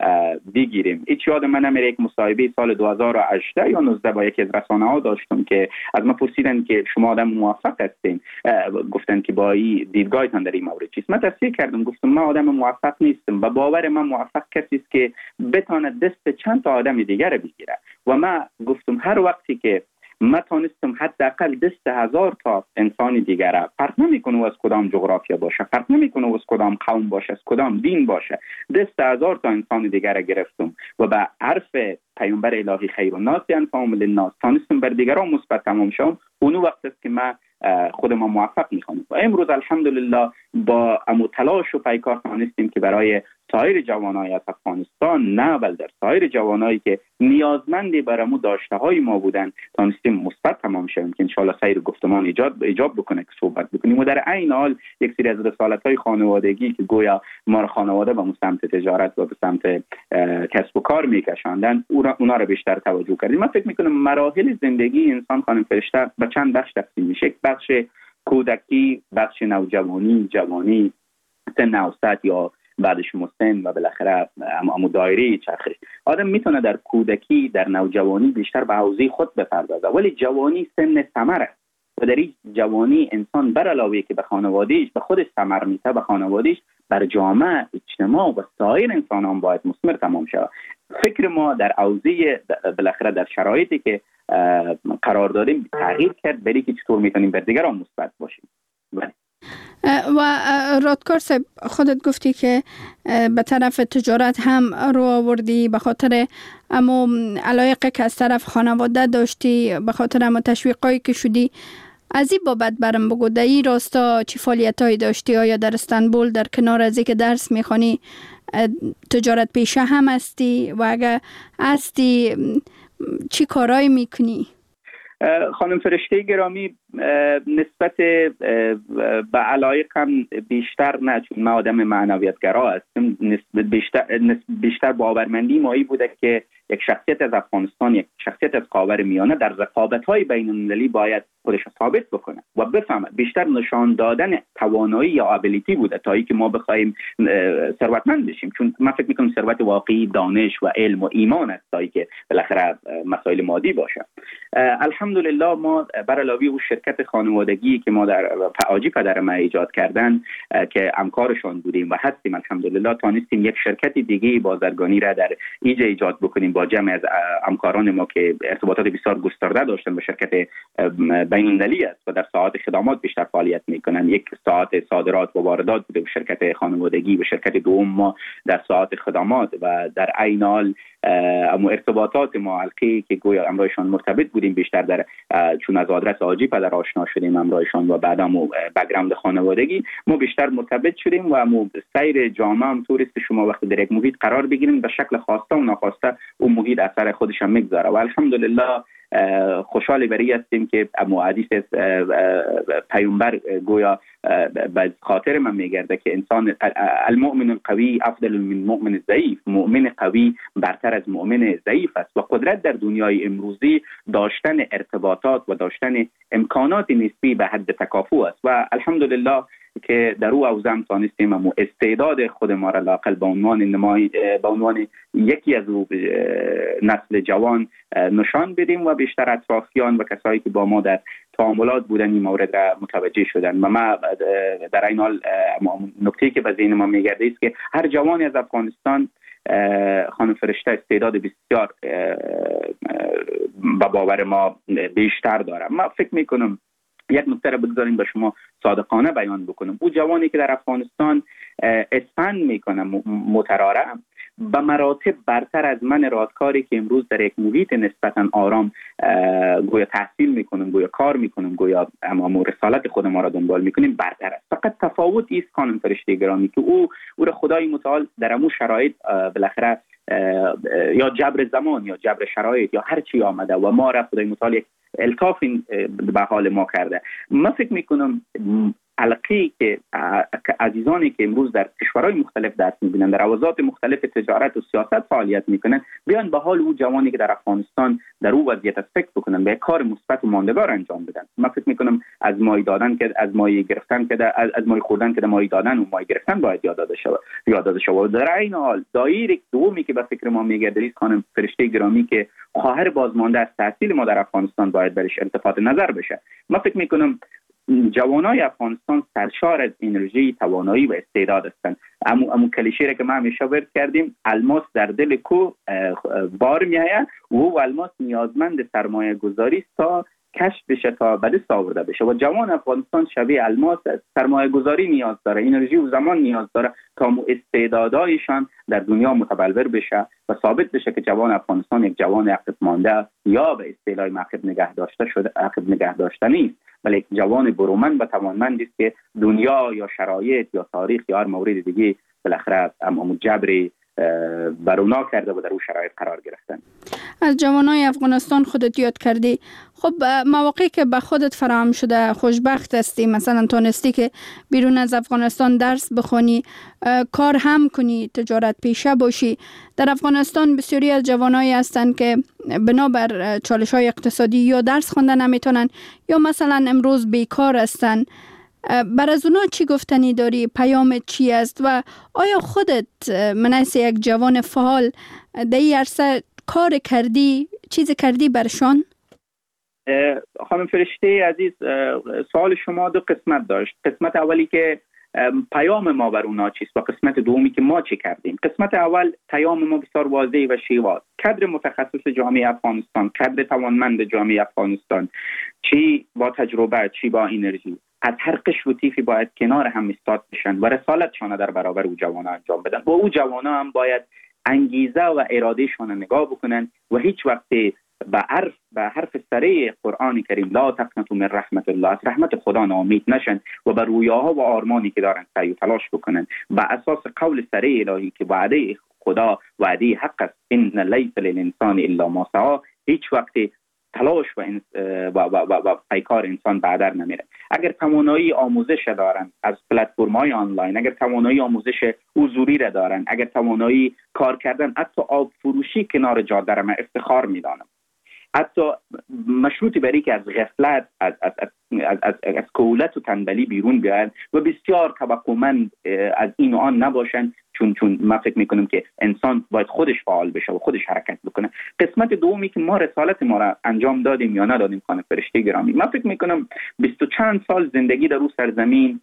بگیریم. هیچ یاد من نمیره یک مصاحبه سال دو هزار و هجده یا نوزده با یکی از رسانه ها داشتم که از من پرسیدن که شما آدم موفق هستین، گفتن که با این دیدگاهتان در این مورد چیست. من تصدیق کردم، گفتم من آدم موفق نیستم و باور من موفق کسی است که بتونه دست چند تا آدم دیگر بگیره و من گفتم هر وقتی که ما تانستم حداقل دست هزار تا انسان دیگره، فرق نمیکنه از کدام جغرافیا باشه، فرق نمیکنه از کدام قوم باشه، از کدام دین باشه، دست هزار تا انسان دیگره گرفتم و به حرف پیامبر الهی خیر الناس انفعهم للناس تانستم بر دیگران مثبت تمام شم. اون وقت است که من خود ما موفق میخوانیم و امروز الحمدلله با امو تلاش و پیکار تانستیم که برای سایر جوانای از افغانستان، نه بل در سایر جوانایی که نیازمندی برامو داشته های ما بودن، تانستیم مثبت تمام شویم که انشالله سیر گفتمان ایجاد ایجاب بکنه که صحبت بکنیم و در عین حال یک سری از رسالت های خانوادگی که گویا ما را خانواده به سمت تجارت و به سمت کسب و کار میکشاندن اونا را بیشتر توجه کردیم. من فکر میکنم مراحل زندگی انسان خانم فرشته به چند بخش تقسیم میشه. بخش کودکی، بخش نوجوانی، جوانی، سن اوسط یا بعدش مسن و بالاخره امو دایره چرخش. آدم میتونه در کودکی، در نوجوانی بیشتر به حوزه خود بپردازه، ولی جوانی سن ثمر است و در این جوانی انسان بر علاوه که به خانوادهش به خودش ثمر میده، به خانوادهش، بر جامعه، اجتماع و سایر انسانان باید مثمر تمام شود. فکر ما در حوزه بالاخره در شرایطی که قرار داریم تغییر کرد برای که چطور میتونیم بر دیگران مثبت باشیم. بله. و رادکار صاحب خودت گفتی که به طرف تجارت هم رو آوردی به خاطر اما علایقه که از طرف خانواده داشتی، به خاطر اما تشویقایی که شدی. از این بابت برم بگو در این راستا چی فعالیت هایی داشتی؟ آیا در استانبول در کنار از که درس میخوانی تجارت پیشه هم هستی و اگر هستی چی کارایی میکنی؟ خانم فرشته گرامی، نسبت به علایقم بیشتر نه، چون من آدم معنویتگرا هستم، نسبت بیشتر بیشتر باورمندی مایی بوده که یک شخصیت از افغانستان، یک شخصیت از خاورمیانه در رقابت‌های بین‌المللی باید خودش ثابت بکنه و بفهمه. بیشتر نشان دادن توانایی یا ابیلیتی بوده تا اینکه ما بخوایم ثروتمند بشیم، چون من فکر می‌کنم ثروت واقعی دانش و علم و ایمان است تا اینکه بالاخره مسائل مادی باشه. الحمدلله ما بر علاوه اون شرکت خانوادگی که ما در حاجی پدر ما ایجاد کردن که همکارشون بودیم و هستیم، الحمدلله تانستیم یک شرکت دیگه بازرگانی را در ایجا ایجاد بکنیم با جمع از همکاران ما که ارتباطات بسیار گسترده داشتن. به شرکت بین‌المللی است و در ساعات خدمات بیشتر فعالیت میکنن. یک ساعت صادرات و واردات بوده به شرکت خانوادگی و شرکت دوم ما در ساعات خدمات و در عین حال اما ارتباطات ما حلقه‌ای که گویا امرایشان مرتبط بودیم بیشتر در چون از آدرس حاجی پدر آشنا شدیم امرایشان و بعد هم بک‌گراند خانوادگی ما بیشتر مرتبط شدیم و ما سیر جامعه هم توریست شما وقتی در یک محیط قرار بگیریم به شکل خواسته و ناخواسته اون محیط اثر خودش هم میگذاره و الحمدلله خوشحال بری هستیم که امو حدیث پیامبر گویا به خاطر من میگرده که انسان المؤمن القوی افضل من المؤمن الضعیف، مؤمن قوی برتر از مؤمن ضعیف است و قدرت در دنیای امروزی داشتن ارتباطات و داشتن امکانات نسبی به حد تکافؤ است و الحمدلله که در او اوزم تانستیم امو استعداد خود ما را لاقل به عنوان نمای به عنوان یکی از نسل جوان نشان بدیم و بیشتر اطرافیان و کسایی که با ما در تعاملات بودن این مورد را متوجه شدن و ما در این حال نکته‌ای که به ذهن ما میگرده است که هر جوانی از افغانستان خانم فرشته استعداد بسیار به باور ما بیشتر داره. ما فکر میکنم یک نکته را بگذاریم به شما صادقانه بیان بکنم. او جوانی که در افغانستان اسفند میکنه متراره به مراتب برتر از من رادکاری که امروز در یک محیط نسبتا آرام گویا تحصیل میکنم، گویا کار میکنم، گویا اما رسالت خود ما را دنبال میکنیم برتر است. فقط تفاوتی است خانم فرشته گرامی که او او را خدای متعال در امو شرایط بالاخره یا جبر زمان یا جبر شرایط یا هر چی آمده و ما را خدای متعال یک الطاف به حال ما کرده. من فکر میکنم حلقه‌ای که عزیزانی که امروز در کشورهای مختلف درس می‌بینن، در حوزات مختلف تجارت و سیاست فعالیت میکنن، بیان به حال او جوانی که در افغانستان در او وضعیت فکر بکنن، به کار مثبت و ماندگار انجام بدن. من فکر میکنم از مایه دادن که از مایه گرفتن که از, از مایه خوردن که در مایه دادن و مایه گرفتن باید یاد داده شود یاد داده شود. در این حال دایره دومی که به فکر ما میگرده خانم فرشته گرامی که خواهر بازمانده از تحصیل ما در افغانستان باید برش التفات نظر بشه. من فکر میکنم جوانای افغانستان سرشار از انرژی، توانایی و استعداد هستند. امو امو کلیشه را که ما همیشه ورد کردیم، الماس در دل کوه بار میآید و او الماس نیازمند سرمایه گذاری است تا کشف بشه، تا به دست آورده بشه. و جوان افغانستان شبیه الماس است، سرمایه گذاری نیاز داره، انرژی و زمان نیاز داره تا استعدادایشان در دنیا متبلور بشه و ثابت بشه که جوان افغانستان یک جوان عقب مانده یا به اصطلاح عقب نگه داشته شده عقب نگه داشته نیست، بلکه جوان برومند و توانمندی است که دنیا یا شرایط یا تاریخ یا هر مورد دیگه بالاخره امام جبری برونا کرده و در اون شرایط قرار گرفتن. از جوانای افغانستان خودت یاد کردی. خب مواقعی که به خودت فراهم شده خوشبخت هستی، مثلا تونستی که بیرون از افغانستان درس بخونی، کار هم کنی، تجارت پیشه باشی. در افغانستان بسیاری از جوانایی هستند که بنابر چالش‌های اقتصادی یا درس خوندن نمیتونن یا مثلا امروز بیکار هستند. بر از اونا چی گفتنی داری؟ پیامت چی است؟ و آیا خودت منیس یک جوان فعال در این عرصه کار کردی؟ چیز کردی برشان؟ خانم فرشته عزیز، سوال شما دو قسمت داشت. قسمت اولی که پیام ما بر اونا چیست و قسمت دومی که ما چی کردیم. قسمت اول پیام ما بسیار واضح و شیواز. کادر متخصص جامعه افغانستان، کادر توانمند جامعه افغانستان، چی با تجربه چی با انرژی، از هر قشر و طیفی باید کنار هم ایستاد بشن و رسالتشان در برابر او جوانا انجام بدن. و او جوانا هم باید انگیزه و ارادهشان نگاه بکنن و هیچ وقت به حرف به حرف سره قرآن کریم لا تقنطوا من رحمت الله، از رحمت خدا ناامید نشن و بر رویاها و آرمانی که دارن سعی و تلاش بکنن بر اساس قول سره الهی که وعده خدا وعده حق است، ان لیس للانسان الا ما سعی. هیچ وقت تلاش و و و و پیکار انسان بعدر نمیره. اگر توانایی آموزش دارن از پلتفرم‌های آنلاین، اگر توانایی آموزش حضوری را دارن، اگر توانایی کار کردن، حتی آب فروشی کنار جاده را من افتخار میدانم. حتی مشروطی برای که از غفلت از از از از, از, از کولت و تنبلی بیرون بیاین و بسیار توقعمند از این و آن نباشن، چون چون من فکر میکنم که انسان باید خودش فعال بشه و خودش حرکت بکنه. قسمت دومی که ما رسالت ما را انجام دادیم یا ندادیم خانم فرشته گرامی، من فکر میکنم بیست و چند سال زندگی در اون سرزمین،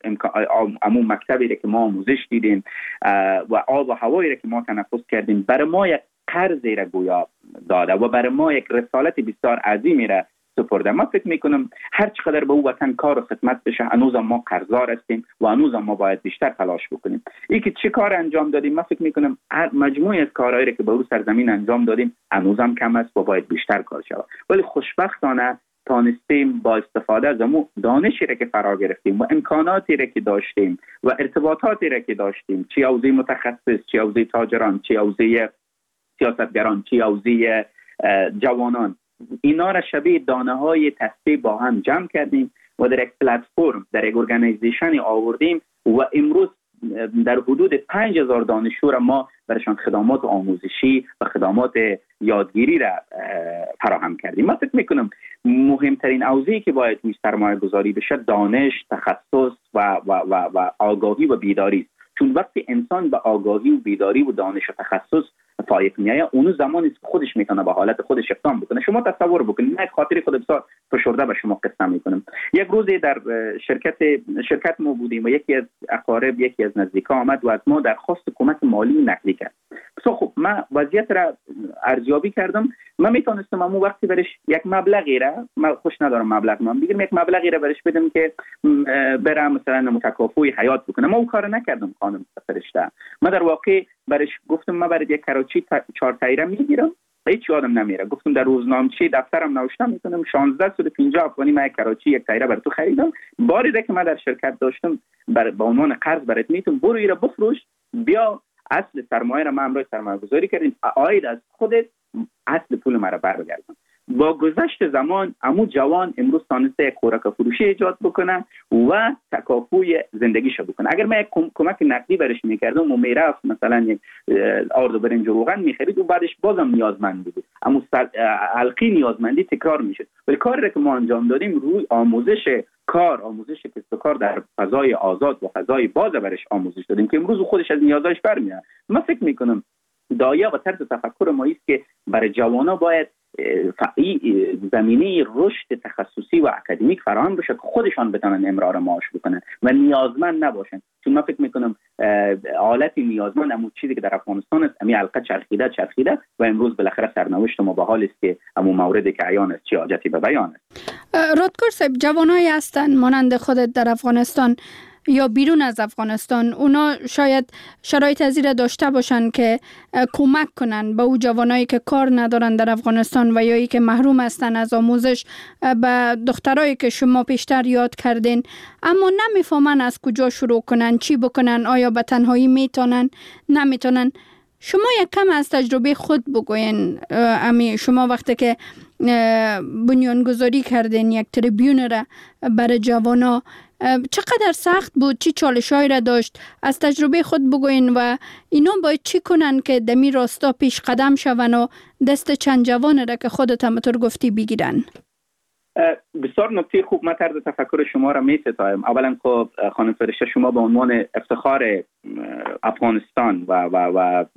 عموم مکتبی را که ما آموزش دیدیم و آب و هوایی را که ما تنفس کردیم برای ما یک قرضی را گویا داده و برای ما یک رسالت بسیار عظیمی را سپرده. من فکر میکنم هر چقدر به او وطن کار و خدمت بشه، هنوز ما قرضدار هستیم و هنوز ما باید بیشتر تلاش بکنیم. این که چه کار انجام دادیم، من فکر میکنم مجموعه از کارهایی که به او سرزمین انجام دادیم هنوز هم کم است و باید بیشتر کار شود. ولی خوشبختانه تانستیم با استفاده از امو دانشی را که فرا گرفتیم و امکاناتی را که داشتیم و ارتباطاتی را که داشتیم، چه حوزه متخصص، چه حوزه تاجران، چه حوزه سیاستگران، چه حوزه جوانان، اینا را شبیه دانه های تسبیح با هم جمع کردیم و در یک پلتفرم، در یک ارگانیزیشن آوردیم و امروز در حدود پنج هزار دانشجو را ما برشان خدمات آموزشی و خدمات یادگیری را فراهم کردیم. من فکر میکنم مهمترین حوزه‌ای که باید روی سرمایه گذاری بشه دانش، تخصص و و و و آگاهی و بیداری است. چون وقتی انسان به آگاهی و بیداری و دانش و تخصص فایق میایه، اون زمانی است که خودش میتونه به حالت خودش اقدام بکنه. شما تصور بکنید، من خاطری خود بسیار فشرده به شما قصه میکنم. یک روزی در شرکت شرکت ما بودیم و یکی از اقارب، یکی از نزدیکا آمد و از ما درخواست کمک مالی نقدی کرد. بسیار خب من وضعیت را ارزیابی کردم. من میتونستم اون وقتی برش یک مبلغی را، من خوش ندارم مبلغ من بگیرم، یک مبلغی را برش بدم که برام مثلا متکافئ حیات بکنه. ما اون کارو نکردم خانم فرشته. من در واقع برش گفتم من برای یک کراچی چهار تایره میگیرم، هیچ یادم نمیره. گفتم در روزنامه‌چه دفترم نوشتم میتونم شانزده صد و پنجاه افغانی من یک کراچی یک تایره برای تو خریدم. باری را که من در شرکت داشتم بر با عنوان قرض برات میتونم، برو ایرا بفروش، بیا اصل سرمایه را من امروز سرمایه گذاری کردیم، عاید از خودت اصل پول مرا برگردم. با گذشت زمان امو جوان امروز تانسته یک خوراک فروشی ایجاد بکنه و تکافوی زندگیش بکنه. اگر من یک کمک نقدی برش میکردم و میرفت مثلا یک آرد و برنج و روغن میخرید و بعدش بازم نیازمند بود، اما حلقی نیازمندی تکرار میشد. ولی کاری را که ما انجام دادیم روی آموزش کار، آموزش کسب و کار در فضای آزاد و فضای باز برش آموزش دادیم که امروز خودش از نیازش برمیاد. من فکر میکنم دایه و طرز تفکر ما است که برای جوانا باید زمینه رشد تخصصی و اکادمیک فراهم بشه که خودشان بتونن امرار معاش بکنن و نیازمند نباشن. چون من فکر میکنم حالت نیازمند امو چیزی که در افغانستان است، امی حلقه چرخیده چرخیده و امروز بالاخره سرنوشت ما به حال است که امو موردی که عیان است چه حاجتی به بیان است. رادکار صاحب، جوانایی هستن مانند خودت در افغانستان یا بیرون از افغانستان، اونا شاید شرایط ازیره داشته باشن که کمک کنن به او جوانایی که کار ندارن در افغانستان و یا ای که محروم هستن از آموزش، به دخترایی که شما پیشتر یاد کردین اما نمیفهمن از کجا شروع کنن، چی بکنن، آیا به تنهایی میتونن نمیتونن. شما یک کم از تجربه خود بگوین. امی شما وقتی که بنیانگذاری کردین یک تریبیون را برای جوانا، چقدر سخت بود، چی چالشایی را داشت؟ از تجربه خود بگوین و اینا باید چی کنن که دمی راستا پیش قدم شون و دست چند جوان را که خودت همطور گفتی بگیرن؟ بسیار نکته خوب. من طرز تفکر شما را می ستایم. اولا خب خانم فرشته، شما به عنوان افتخار افغانستان و و و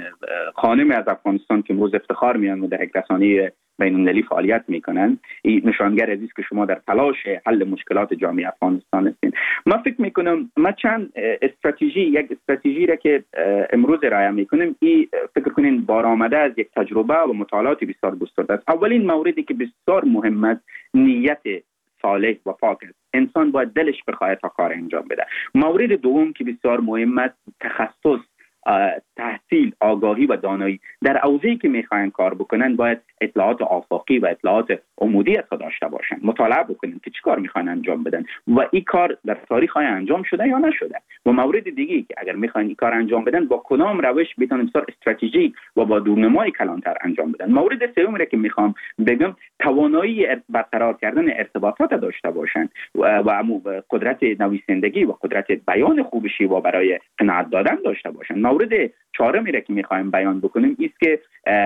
خانم از افغانستان که امروز افتخار میان و در یک رسانه بین المللی فعالیت میکنن، این نشانگر عزیز که شما در تلاش حل مشکلات جامعه افغانستان هستین. من فکر میکنم من چند استراتژی یک استراتژی را که امروز رعایت میکنم، این فکر کنین بارآمده از یک تجربه و مطالعات بسیار گسترده است. اولین موردی که بسیار مهم است نیت صالح و پاک است. انسان باید دلش بخواهد تا کار انجام بده. مورد دوم که بسیار مهم است تخصص، تحصیل، آگاهی و دانایی. در حوزه‌ای که میخواین کار بکنن باید اطلاعات آفاقی و اطلاعات عمودی داشته باشن، مطالعه بکنن که چی کار میخواین انجام بدن و این کار در تاریخ های انجام شده یا نشده. و مورد دیگه که اگر میخواین این کار انجام بدن با کدام روش بتونن بسیار استراتژیک و با دورنمای کلانتر انجام بدن. مورد سوم را که میخوام بگم توانایی برقرار کردن ارتباطات داشته باشن و و قدرت نویسندگی و قدرت بیان خوب شیوا برای قناعت دادن داشته باشن. مورد چهارمی را که میخوایم بیان بکنیم است که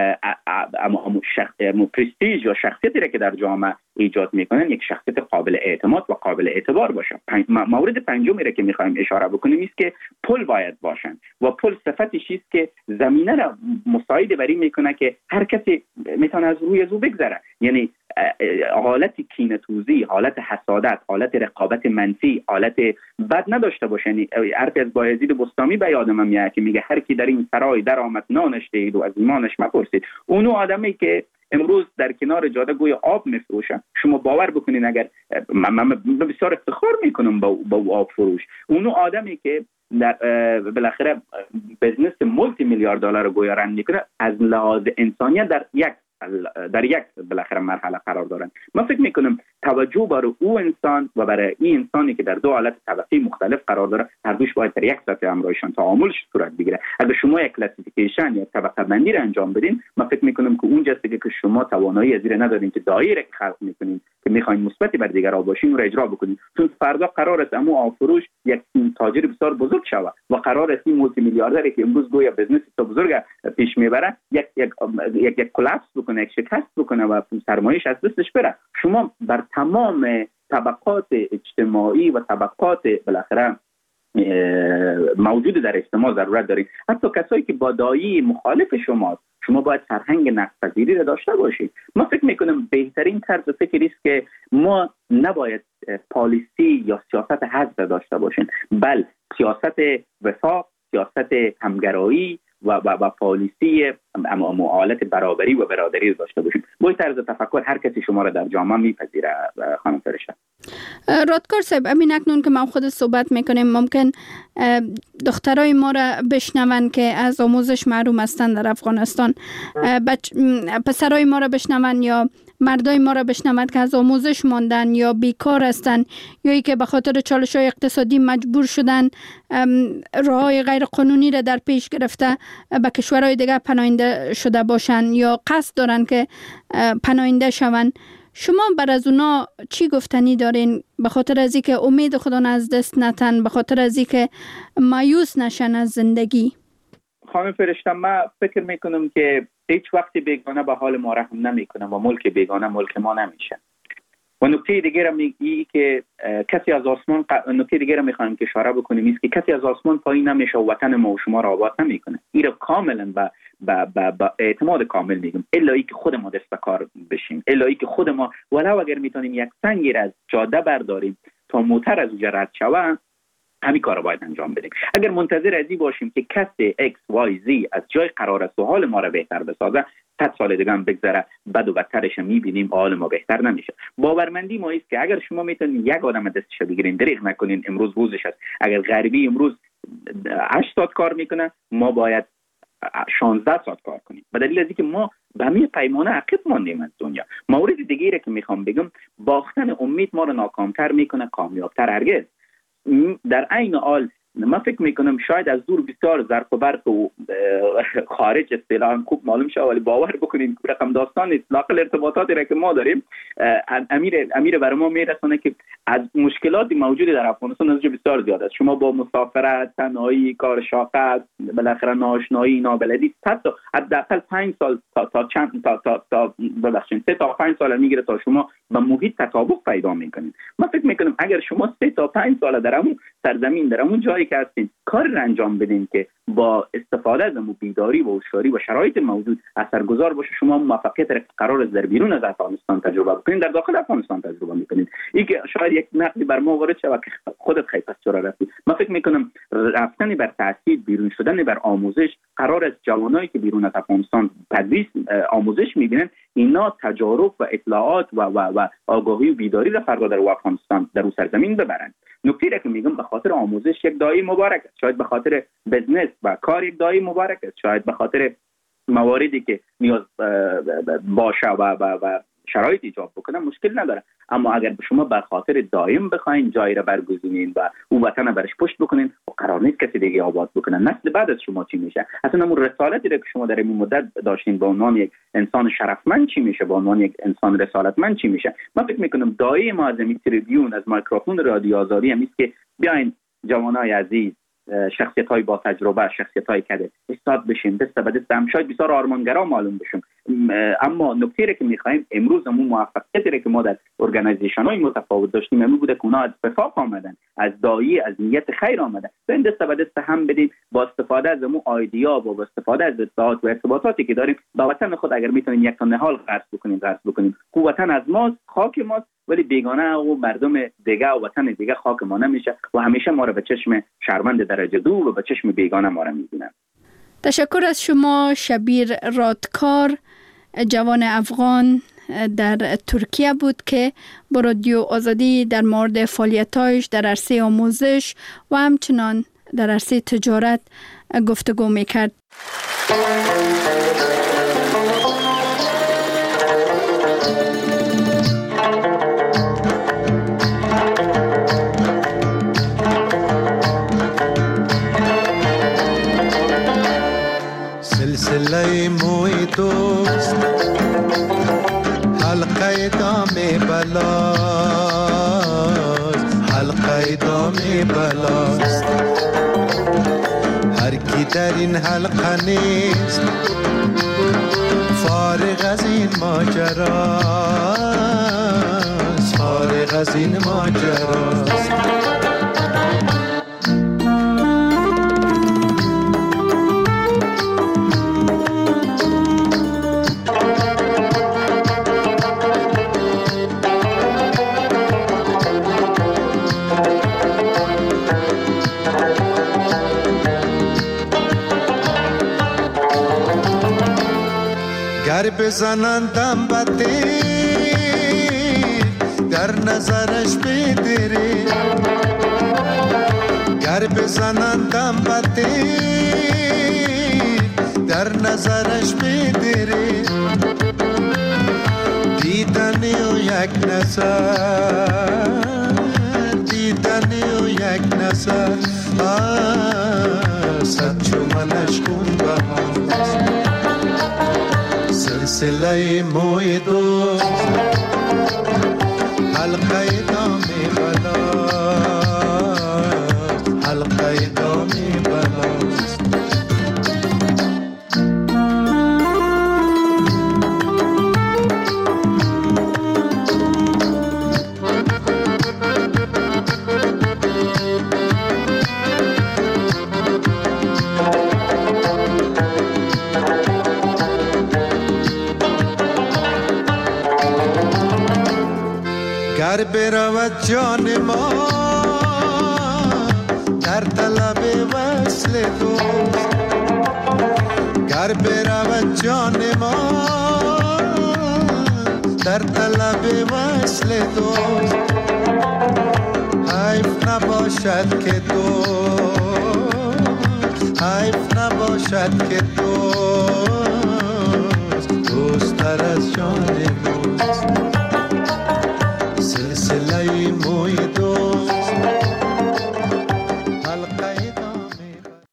اما شخص پرستیژ یا شخصیتی را که در جامعه ایجاد میکنن یک شخصیت قابل اعتماد و قابل اعتبار باشن. مورد پنجمی را که میخوایم اشاره بکنیم است که پل باید باشن و پل صفتش است که زمینه را مساعد بری میکنه که هر کسی میتونه از روی از او بگذره. یعنی حالت کینه‌توزی، حالت حسادت، حالت رقابت منفی، حالت بد نداشته باشن. حرف از بایزید بستامی به یادم میاد که میگه هر کی در این سرای در آمد نانش دید و از ایمانش مپرسید. اونو آدمی که امروز در کنار جاده گوی آب میفروشه، شما باور بکنین اگر من بسیار افتخار میکنم با با آب فروش، اونو آدمی که در بالاخره بزنس مولتی میلیارد دلار گوی رن میکنه، از لحاظ انسانیت در یک در یک بالاخره مرحله قرار دارن. من فکر میکنم توجه برای او انسان و برای این انسانی که در دو حالت طبقی مختلف قرار داره، هر دوش باید در یک سطح همراهشان تعاملش صورت بگیره. اگر شما یک کلاسیفیکیشن یا طبقه بندی را انجام بدین، من فکر میکنم که اونجاست که شما توانایی از این ندارین که دایره که خلق میکنین که میخواین مثبتی بر دیگران باشین رو اجرا بکنین. چون فردا قرار است امو آفروش یک تاجر بسیار بزرگ شود و قرار است این مولتی میلیاردری که امروز گویا بزنس تو بزرگ پیش میبره یک یک یک, یک کلاپس بکنه، یک شکست بکنه و سرمایه‌اش از دستش بره. شما بر تمام طبقات اجتماعی و طبقات بالاخره موجود در اجتماع ضرورت دارید. حتی کسایی که با دایی مخالف شماست، شما باید فرهنگ نقدپذیری را داشته باشید. من فکر میکنم بهترین طرز فکری است که ما نباید پالیسی یا سیاست حزب داشته باشیم، بل سیاست وفاق، سیاست همگرایی و و, و پالیسی معالجه برابری و برادری داشته باشیم. با طرز تفکر هر کسی شما را در جامعه میپذیره. خانم فرشته، رادکار صاحب، امین اکنون که ما خود صحبت میکنیم ممکن دخترای ما را بشنون که از آموزش محروم هستند در افغانستان، پسرای ما را بشنون یا مردای ما را بشنود که از آموزش ماندن یا بیکار هستند یا ای که به خاطر چالش‌های اقتصادی مجبور شدن راه‌های غیر قانونی را در پیش گرفته به کشورهای دیگر پناهنده شده باشند یا قصد دارن که پناهنده شوند. شما بر از اونا چی گفتنی دارین؟ به خاطر از اینکه امید خدا از دست نتن، به خاطر از اینکه مایوس نشن از زندگی. خانم فرشته، من فکر میکنم که هیچ وقت بیگانه به حال ما رحم نمیکنه و ملک بیگانه ملک ما نمیشه. و نکته دیگه را میگی که کسی از آسمان ق... نکته دیگه را میخوایم که اشاره بکنیم است که کسی از آسمان پایین نمیشه و وطن ما و شما را آباد نمیکنه. این را کاملا با با با, با اعتماد کامل میگم، الا ای که خود ما دست به کار بشیم، الا ای که خود ما ولو اگر میتونیم یک سنگی را از جاده برداریم تا موتر از اونجا رد شود، همین کار رو باید انجام بدیم. اگر منتظر ازی باشیم که کسی ایکس وای زی از جای قرار است و حال ما را بهتر بسازه، صد سال دیگه هم بگذره بد و بدترش میبینیم، حال ما بهتر نمیشه. باورمندی ما است که اگر شما میتونید یک آدم دستش بگیرین، دریغ نکنین، امروز روزش است. اگر غربی امروز هشت ساعت کار میکنه، ما باید شانزده ساعت کار کنیم، به دلیل اینکه ما به همین پیمانه عقب ماندیم از دنیا. مورد دیگه که میخوام بگم، باختن امید ما رو ناکامتر میکنه، کامیابتر هرگز. در عین حال من فکر میکنم شاید از دور بسیار ظرف و برق و خارج اصطلاحاً خوب معلوم شه، ولی باور بکنید رقم داستان اطلاق ارتباطاتی را که ما داریم امیر امیر برای ما میرسونه که از مشکلاتی موجود در افغانستان از بسیار زیاد است. شما با مسافرت، تنهایی، کار شاقه، بالاخره ناآشنایی، نابلدی، حتی حداقل پنج سال تا تا چند تا تا تا ببخشید سه تا پنج سال میگیره تا شما با محیط تطابق پیدا میکنید. من فکر میکنم اگر شما سه تا پنج سال در اون سرزمین در اون جایی که هستین کار را انجام بدین که با استفاده از بیداری و هوشیاری و شرایط موجود اثرگذار باشه، شما موفقیت را قرار است در بیرون از افغانستان تجربه کنین، در داخل افغانستان تجربه میکنین. این که شاید یک نقدی بر ما وارد شود که خودت خیلی پس چرا رفتی. من فکر میکنم رفتن بر تحصیل، بیرون شدن بر آموزش، قرار است جوانایی که بیرون از افغانستان تدریس آموزش میبینن، اینا تجارب و اطلاعات و و و آگاهی و بیداری را فردا در افغانستان در اون سرزمین ببرن. نکته را که میگم، به خاطر آموزش یک دایی مبارک است، شاید به خاطر بزنس و کار یک دایی مبارک است، شاید به خاطر مواردی که نیاز باشه و و و شرایط ایجاب بکنه مشکل نداره. اما اگر به شما بر خاطر دائم بخواین جایی را برگزینین و او وطن را برش پشت بکنین، و قرار نیست کسی دیگه آباد بکنه، نسل بعد از شما چی میشه؟ اصلا اون رسالتی را که شما در این مدت داشتین به عنوان یک انسان شرفمند چی میشه؟ به عنوان یک انسان رسالتمند چی میشه؟ من فکر میکنم دایی ما از این تریبیون، از میکروفون رادیو آزادی هم است که بیاین جوانای عزیز، شخصیت‌های با تجربه، شخصیت‌های کده استاد بشیم، دست به دست هم، شاید بسیار آرمانگرا معلوم بشیم. اما نکته را که می‌خوایم امروز همون موفقیتی را که ما در ارگانایزیشن‌های متفاوت داشتیم امروز بوده که اونا از وفاق آمدن، از دایی، از نیت خیر آمدن. این دست به دست هم بدیم با استفاده از همون ایدیا و با استفاده از اطلاعات و ارتباطاتی که داریم با وطن خود اگر می‌تونیم یک تا نهال قرض بکنیم، قرض بکنیم. کو وطن از ماست، خاک ماست، ولی بیگانه و مردم دیگه و وطن دیگه خاک ما نمیشه و همیشه ما رو به چشم شرمند درجه دو و به چشم بیگانه ما رو میبینن. تشکر از شما شبیر رادکار، جوان افغان در ترکیه بود که با رادیو آزادی در مورد فعالیت‌هایش در عرصه آموزش و همچنان در عرصه تجارت گفتگو میکرد. سلسله موی دوست حلقه دام بلاست، حلقه دام بلاست. هر کی در این حلقه نیست فارغ از این ماجراست، فارغ از این ماجراست. گر بزنندم بده در نظرش بدری، گر بزنندم بده در نظرش بدری. دیدم یک نظر دیدن و یک نظر صد چو منش خون بهاست سلسله موی دوست حلقه دامی بلاست حلقه دامی بلاست گر برود جان ما در طلب وصل دوست گر برود جان ما در طلب وصل دوست حیف نباشد که دوست حیف نباشد که دوست